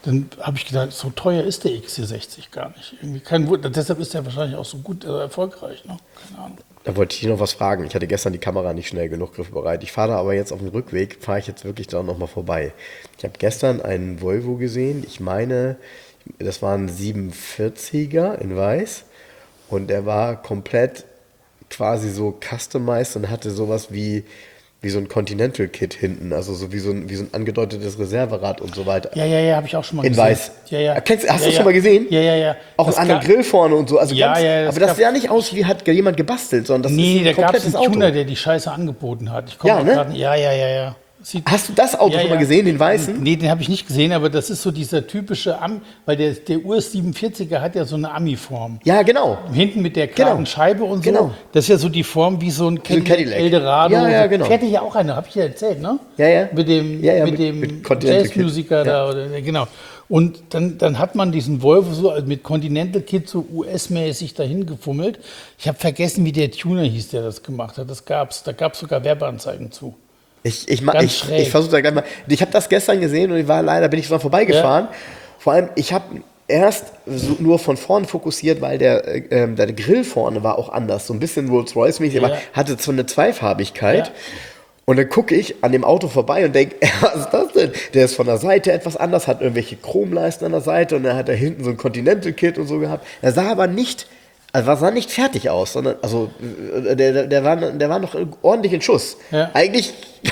dann habe ich gedacht, so teuer ist der X C sechzig gar nicht. Irgendwie kein Wunder. Deshalb ist der wahrscheinlich auch so gut äh, erfolgreich. Ne? Keine Ahnung. Da wollte ich noch was fragen. Ich hatte gestern die Kamera nicht schnell genug griffbereit. Ich fahre da aber jetzt auf dem Rückweg, fahre ich jetzt wirklich da nochmal vorbei. Ich habe gestern einen Volvo gesehen. Ich meine, das war ein siebenundvierziger in weiß. Und der war komplett quasi so customized und hatte sowas wie, wie so ein Continental-Kit hinten. Also so wie so ein, wie so ein angedeutetes Reserverad und so weiter. Ja, ja, ja, habe ich auch schon mal in gesehen. In weiß. Ja, ja. Kennst, hast ja, du ja. schon mal gesehen? Ja, ja, ja. Auch das an der Grill vorne und so. Also ja, ganz, ja, das aber das gab, sah nicht aus, wie hat jemand gebastelt, sondern das nee, ist ein da gab es komplettes einen Tuner, Auto. der die Scheiße angeboten hat. Ich Ja, ne? grad, ja, ja, ja, ja. Sieht, Hast du das Auto ja, schon mal ja. gesehen, den weißen? Nee, den habe ich nicht gesehen, aber das ist so dieser typische, Am weil der, der U S siebenundvierziger hat ja so eine Ami-Form. Ja, genau. Hinten mit der geraden Genau. Scheibe und so. Genau. Das ist ja so die Form wie so ein, So ein Cadillac. Eldorado. Ja, ja, genau. Ich hatte ja auch eine, habe ich ja erzählt, ne? Ja, ja. Mit dem, Ja, ja, mit mit- dem mit Continental Kit. Jazzmusiker da. Oder, genau. Und dann, dann hat man diesen Volvo so mit Continental Kit so U S-mäßig dahin gefummelt. Ich habe vergessen, wie der Tuner hieß, der das gemacht hat. Das gab's. Da gab es sogar Werbeanzeigen zu. Ich, ich, ma- Ganz ich, schräg. ich versuche da gleich mal. Ich habe das gestern gesehen und ich war leider, bin ich dran vorbeigefahren. Vor allem, ich habe erst so nur von vorne fokussiert, weil der, äh, ähm, der Grill vorne war auch anders. So ein bisschen Rolls-Royce-mäßig, Ja. aber hatte so eine Zweifarbigkeit. Ja. Und dann gucke ich an dem Auto vorbei und denke, was ist das denn? Der ist von der Seite etwas anders, hat irgendwelche Chromleisten an der Seite und dann hat er hinten so ein Continental-Kit und so gehabt. Er sah aber nicht, also sah nicht fertig aus, sondern, also, äh, der, der, der, war, der war noch ordentlich in Schuss. Ja. Eigentlich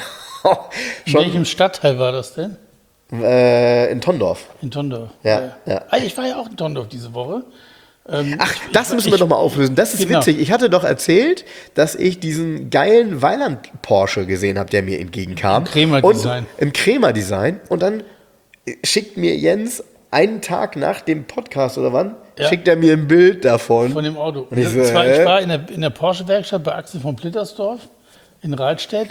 In schon welchem Stadtteil war das denn? äh, in Tondorf. In Tondorf. Ja, ja. Ah, ich war ja auch in Tondorf diese Woche. Ähm, Ach, ich- das ich- müssen wir ich- doch mal auflösen. Das ist Genau. witzig. Ich hatte doch erzählt, dass ich diesen geilen Weiland-Porsche gesehen habe, der mir entgegenkam. Im Krämer-Design. Und Im Krämer-Design. Und dann schickt mir Jens einen Tag nach dem Podcast oder wann, Ja. schickt er mir ein Bild davon. Von dem Auto. Und ich so, Das war, hä? ich war in der, in der Porsche-Werkstatt bei Axel von Plittersdorf in Rahlstedt.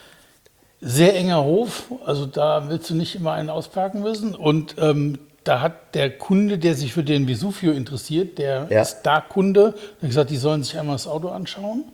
Sehr enger Hof, also da willst du nicht immer einen ausparken müssen. Und ähm, da hat der Kunde, der sich für den Vesuvio interessiert, der Ja. ist da Kunde, hat gesagt, die sollen sich einmal das Auto anschauen.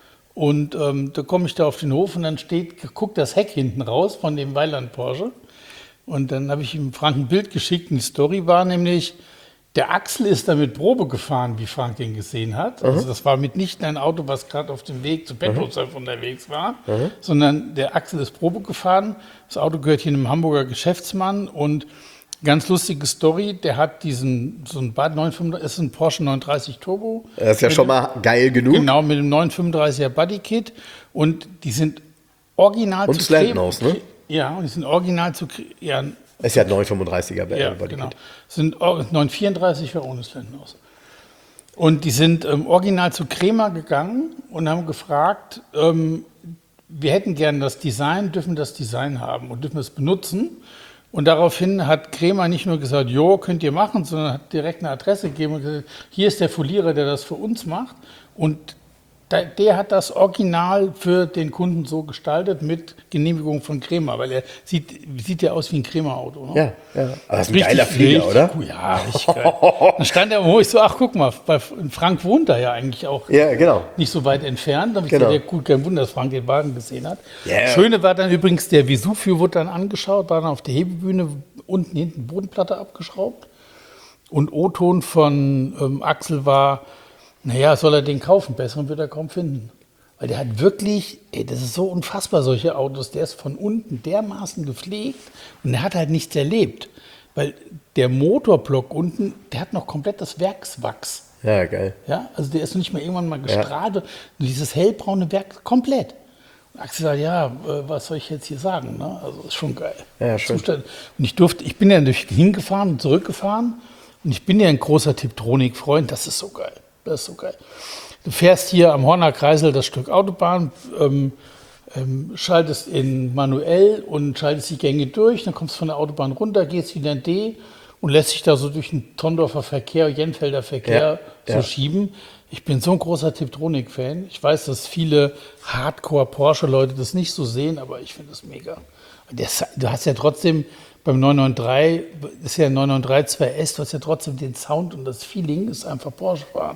Und ähm, da komme ich da auf den Hof und dann steht, guckt das Heck hinten raus von dem Weiland Porsche. Und dann habe ich ihm Frank ein Bild geschickt und die Story war nämlich, der Axel ist damit Probe gefahren, wie Frank den gesehen hat. Also das war mitnichten ein Auto, was gerade auf dem Weg zu Petrolsdorf unterwegs war, sondern der Axel ist Probe gefahren. Das Auto gehört hier einem Hamburger Geschäftsmann und ganz lustige Story, der hat diesen, so ein Bad neunhundertfünfunddreißig, ist ein Porsche neunhundertdreißig Turbo. Das ist ja schon mal geil genug. Genau, mit dem neunhundertfünfunddreißiger Bodykit und die sind original Und zu Slantenhaus, ne? Ja, und die sind original zu kre- ja, Ist ja neunhundertfünfunddreißiger ja, Bodykit. genau. Sind or- neunhundertvierunddreißig war ohne Slendenhaus. Und die sind ähm, original zu Crema gegangen und haben gefragt, ähm, wir hätten gerne das Design, dürfen das Design haben und dürfen es benutzen. Und daraufhin hat Crema nicht nur gesagt, jo, könnt ihr machen, sondern hat direkt eine Adresse gegeben und gesagt, hier ist der Folierer, der das für uns macht. Und da- der hat das Original für den Kunden so gestaltet mit Genehmigung von Crema, weil er sieht, sieht ja aus wie ein Crema-Auto. Ne? Ja, ja. Aber das ist ein Richtig, geiler Flieger, richtig oder? Cool. Ja, richtig geil. Dann stand er wo ich so, ach guck mal, bei Frank wohnt da ja eigentlich auch Ja, genau. nicht so weit entfernt. Da habe ich Genau. gesagt, ja, gut, kein Wunder, dass Frank den Wagen gesehen hat. Ja. Schöne war dann übrigens, der Vesuvio wurde dann angeschaut, war dann auf der Hebebühne, unten hinten Bodenplatte abgeschraubt. Und O-Ton von ähm, Axel war, naja, soll er den kaufen? Besseren wird er kaum finden. Weil der hat wirklich, ey, das ist so unfassbar, solche Autos, der ist von unten dermaßen gepflegt und der hat halt nichts erlebt. Weil der Motorblock unten, der hat noch komplett das Werkswachs. Ja, geil. Ja, also der ist noch nicht mal irgendwann mal gestrahlt. Und dieses hellbraune Werk komplett. Und Axel sagt, ja, äh, was soll ich jetzt hier sagen? Ne? Also ist schon geil. Ja, schön. Zustand. Und ich durfte, ich bin ja durch hingefahren und zurückgefahren. Und ich bin ja ein großer Tiptronik-Freund. Das ist so geil. Das ist so geil. Du fährst hier am Horner Kreisel das Stück Autobahn, ähm, ähm, schaltest in manuell und schaltest die Gänge durch, dann kommst du von der Autobahn runter, gehst wieder in D und lässt sich da so durch den Tondorfer Verkehr, Jenfelder Verkehr Ja, so ja. schieben. Ich bin so ein großer Tiptronik-Fan. Ich weiß, dass viele Hardcore-Porsche-Leute das nicht so sehen, aber ich finde das mega. Der, du hast ja trotzdem beim neun drei, ist ja ein neun drei zwei S, du hast ja trotzdem den Sound und das Feeling, ist einfach Porsche fahren.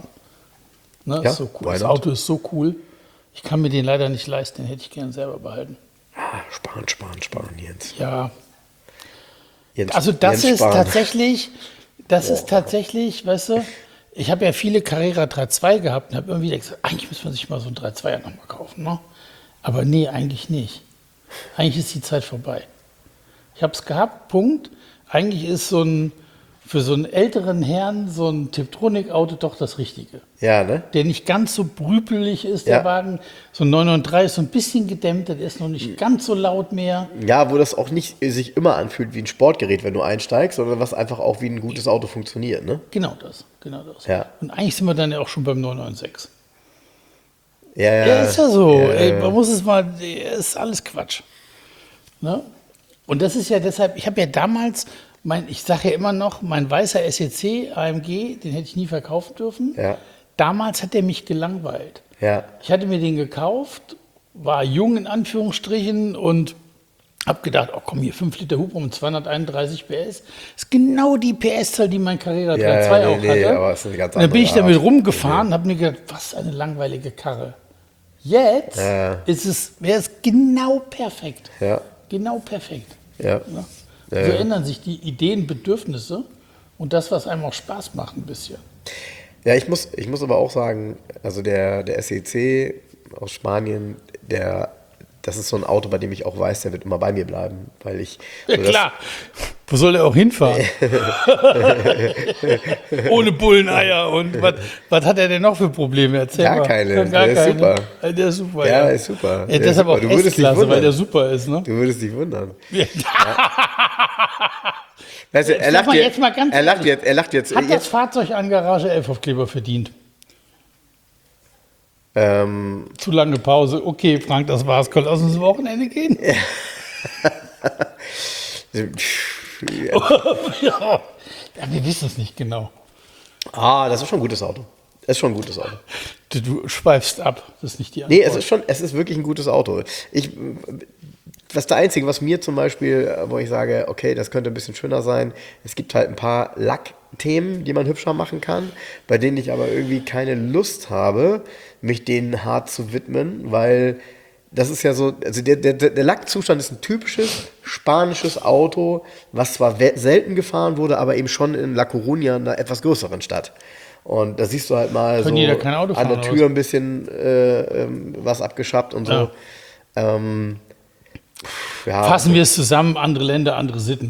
Ne, Ja, ist so cool. why Das not? Auto ist so cool. Ich kann mir den leider nicht leisten, den hätte ich gerne selber behalten. Ah, sparen, sparen, sparen, Jens. Ja, Jens, Also das Jens ist Spahn. tatsächlich, das ist tatsächlich, weißt du, ich habe ja viele Carrera drei Punkt zwei gehabt und habe irgendwie gesagt, eigentlich müsste man sich mal so ein drei Punkt zwei nochmal kaufen. Ne? Aber nee, eigentlich nicht. Eigentlich ist die Zeit vorbei. Ich habe es gehabt, Punkt. Eigentlich ist so ein, für so einen älteren Herrn so ein Tiptronic-Auto doch das Richtige. Ja, ne? Der nicht ganz so brüpelig ist, der Ja. Wagen. So ein neun neun drei ist so ein bisschen gedämmter, der ist noch nicht ganz so laut mehr. Ja, wo das auch nicht sich immer anfühlt wie ein Sportgerät, wenn du einsteigst, sondern was einfach auch wie ein gutes Auto funktioniert, ne? Genau das, genau das. Ja. Und eigentlich sind wir dann ja auch schon beim neun neun sechs. Ja, ja. Ja, ist ja so. Ja, Ey, ja. man muss es mal, ist alles Quatsch. Ne? Und das ist ja deshalb, ich habe ja damals, mein, ich sage ja immer noch, mein weißer S E C A M G, den hätte ich nie verkaufen dürfen. Ja. Damals hat der mich gelangweilt. Ja. Ich hatte mir den gekauft, war jung in Anführungsstrichen und habe gedacht, oh komm, hier fünf Liter Hubraum und zweihunderteinunddreißig P S. Ist genau die P S-Zahl, die mein Carrera Ja, drei Punkt zwei ja, auch nee, nee, hatte. aber es ist eine ganz und dann bin ich andere damit Art. rumgefahren und habe mir gedacht, was eine langweilige Karre. Jetzt Ja. ist es, wäre es genau perfekt. Ja. Genau perfekt. Ja. Ja. Ja, So ja. ändern sich die Ideen, Bedürfnisse und das, was einem auch Spaß macht ein bisschen. Ja, ich muss, ich muss aber auch sagen, also der, der S E C aus Spanien, der, das ist so ein Auto, bei dem ich auch weiß, der wird immer bei mir bleiben, weil ich... Ja, so das- klar. Wo soll er auch hinfahren? Ohne Bulleneier. Und was, was hat er denn noch für Probleme? Erzähl Gar mal. keine. Ja, Der ist super. Ja, Der ist super. Ja, Ja, ist super. Ja, Der ist deshalb super. auch Du würdest dich S-Klasse, weil wundern. der super ist. Ne? Du würdest dich wundern. Ja. Weißt du, er Sag lacht mal jetzt, jetzt mal ganz er lacht ehrlich. jetzt, er lacht jetzt. Hat das jetzt Fahrzeug an Garage elf Aufkleber verdient? ähm, Zu lange Pause. Okay, Frank, das war's. Lass uns ins Wochenende gehen. Ja. Ja, wir wissen es nicht genau. ah, das ist schon ein gutes Auto. Das ist schon ein gutes Auto. Du, du schweifst ab. Das ist nicht die Antwort. Nee, es ist schon, es ist wirklich ein gutes Auto. Ich, das ist der Einzige, was mir zum Beispiel, wo ich sage, okay, das könnte ein bisschen schöner sein. Es gibt halt ein paar Lackthemen, die man hübscher machen kann, bei denen ich aber irgendwie keine Lust habe, mich denen hart zu widmen, weil das ist ja so, also der, der, der Lackzustand ist ein typisches spanisches Auto, was zwar we- selten gefahren wurde, aber eben schon in La Coruña, einer etwas größeren Stadt. Und da siehst du halt mal Können so die da kein Auto an der fahren, Tür oder ein bisschen äh, ähm, was abgeschappt und so. Ja. Ähm, ja, Fassen wir es zusammen, andere Länder, andere Sitten.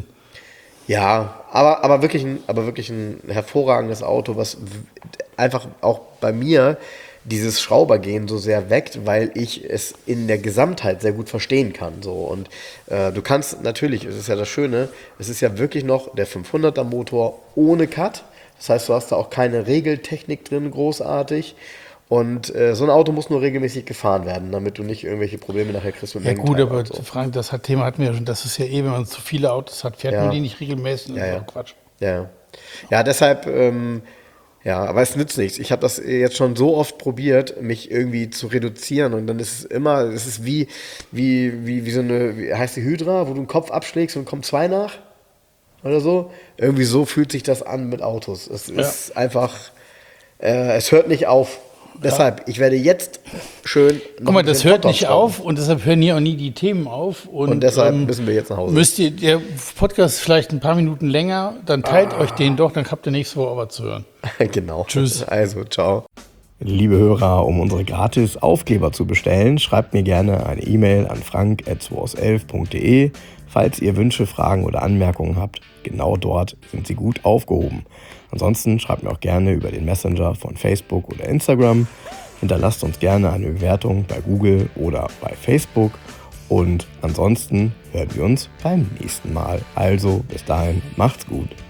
ja, aber, aber, wirklich ein, aber wirklich ein hervorragendes Auto, was w- einfach auch bei mir dieses Schraubergehen so sehr weckt, weil ich es in der Gesamtheit sehr gut verstehen kann. So. Und äh, du kannst natürlich, es ist ja das Schöne, es ist ja wirklich noch der fünfhunderter Motor ohne Cut. Das heißt, du hast da auch keine Regeltechnik drin, großartig. Und äh, so ein Auto muss nur regelmäßig gefahren werden, damit du nicht irgendwelche Probleme nachher kriegst mit Ja gut, Mengenteil aber und so. Frank, das hat, Thema hatten wir ja schon. Das ist ja eh, wenn man zu viele Autos hat, fährt Ja. man die nicht regelmäßig. Das Ja, ist ja. doch Quatsch. Ja, ja, deshalb, ähm, ja, aber es nützt nichts. Ich habe das jetzt schon so oft probiert, mich irgendwie zu reduzieren und dann ist es immer, es ist wie, wie, wie, wie so eine, wie heißt die Hydra, wo du einen Kopf abschlägst und kommt zwei nach oder so. Irgendwie so fühlt sich das an mit Autos. Es ist einfach, äh, es hört nicht auf. Deshalb, ich werde jetzt schön noch Guck mal, ein das bisschen hört Top nicht schrauben. auf und deshalb hören hier auch nie die Themen auf. Und, Und deshalb ähm, müssen wir jetzt nach Hause. Müsst ihr, der Podcast ist vielleicht ein paar Minuten länger, dann teilt Ah. euch den doch, dann habt ihr nächste Woche aber zu hören. Genau. Tschüss. Also, ciao. Liebe Hörer, um unsere gratis Aufkleber zu bestellen, schreibt mir gerne eine E-Mail an frank at zweihundertelf punkt de. Falls ihr Wünsche, Fragen oder Anmerkungen habt, genau dort sind sie gut aufgehoben. Ansonsten schreibt mir auch gerne über den Messenger von Facebook oder Instagram. Hinterlasst uns gerne eine Bewertung bei Google oder bei Facebook. Und ansonsten hören wir uns beim nächsten Mal. Also bis dahin, macht's gut.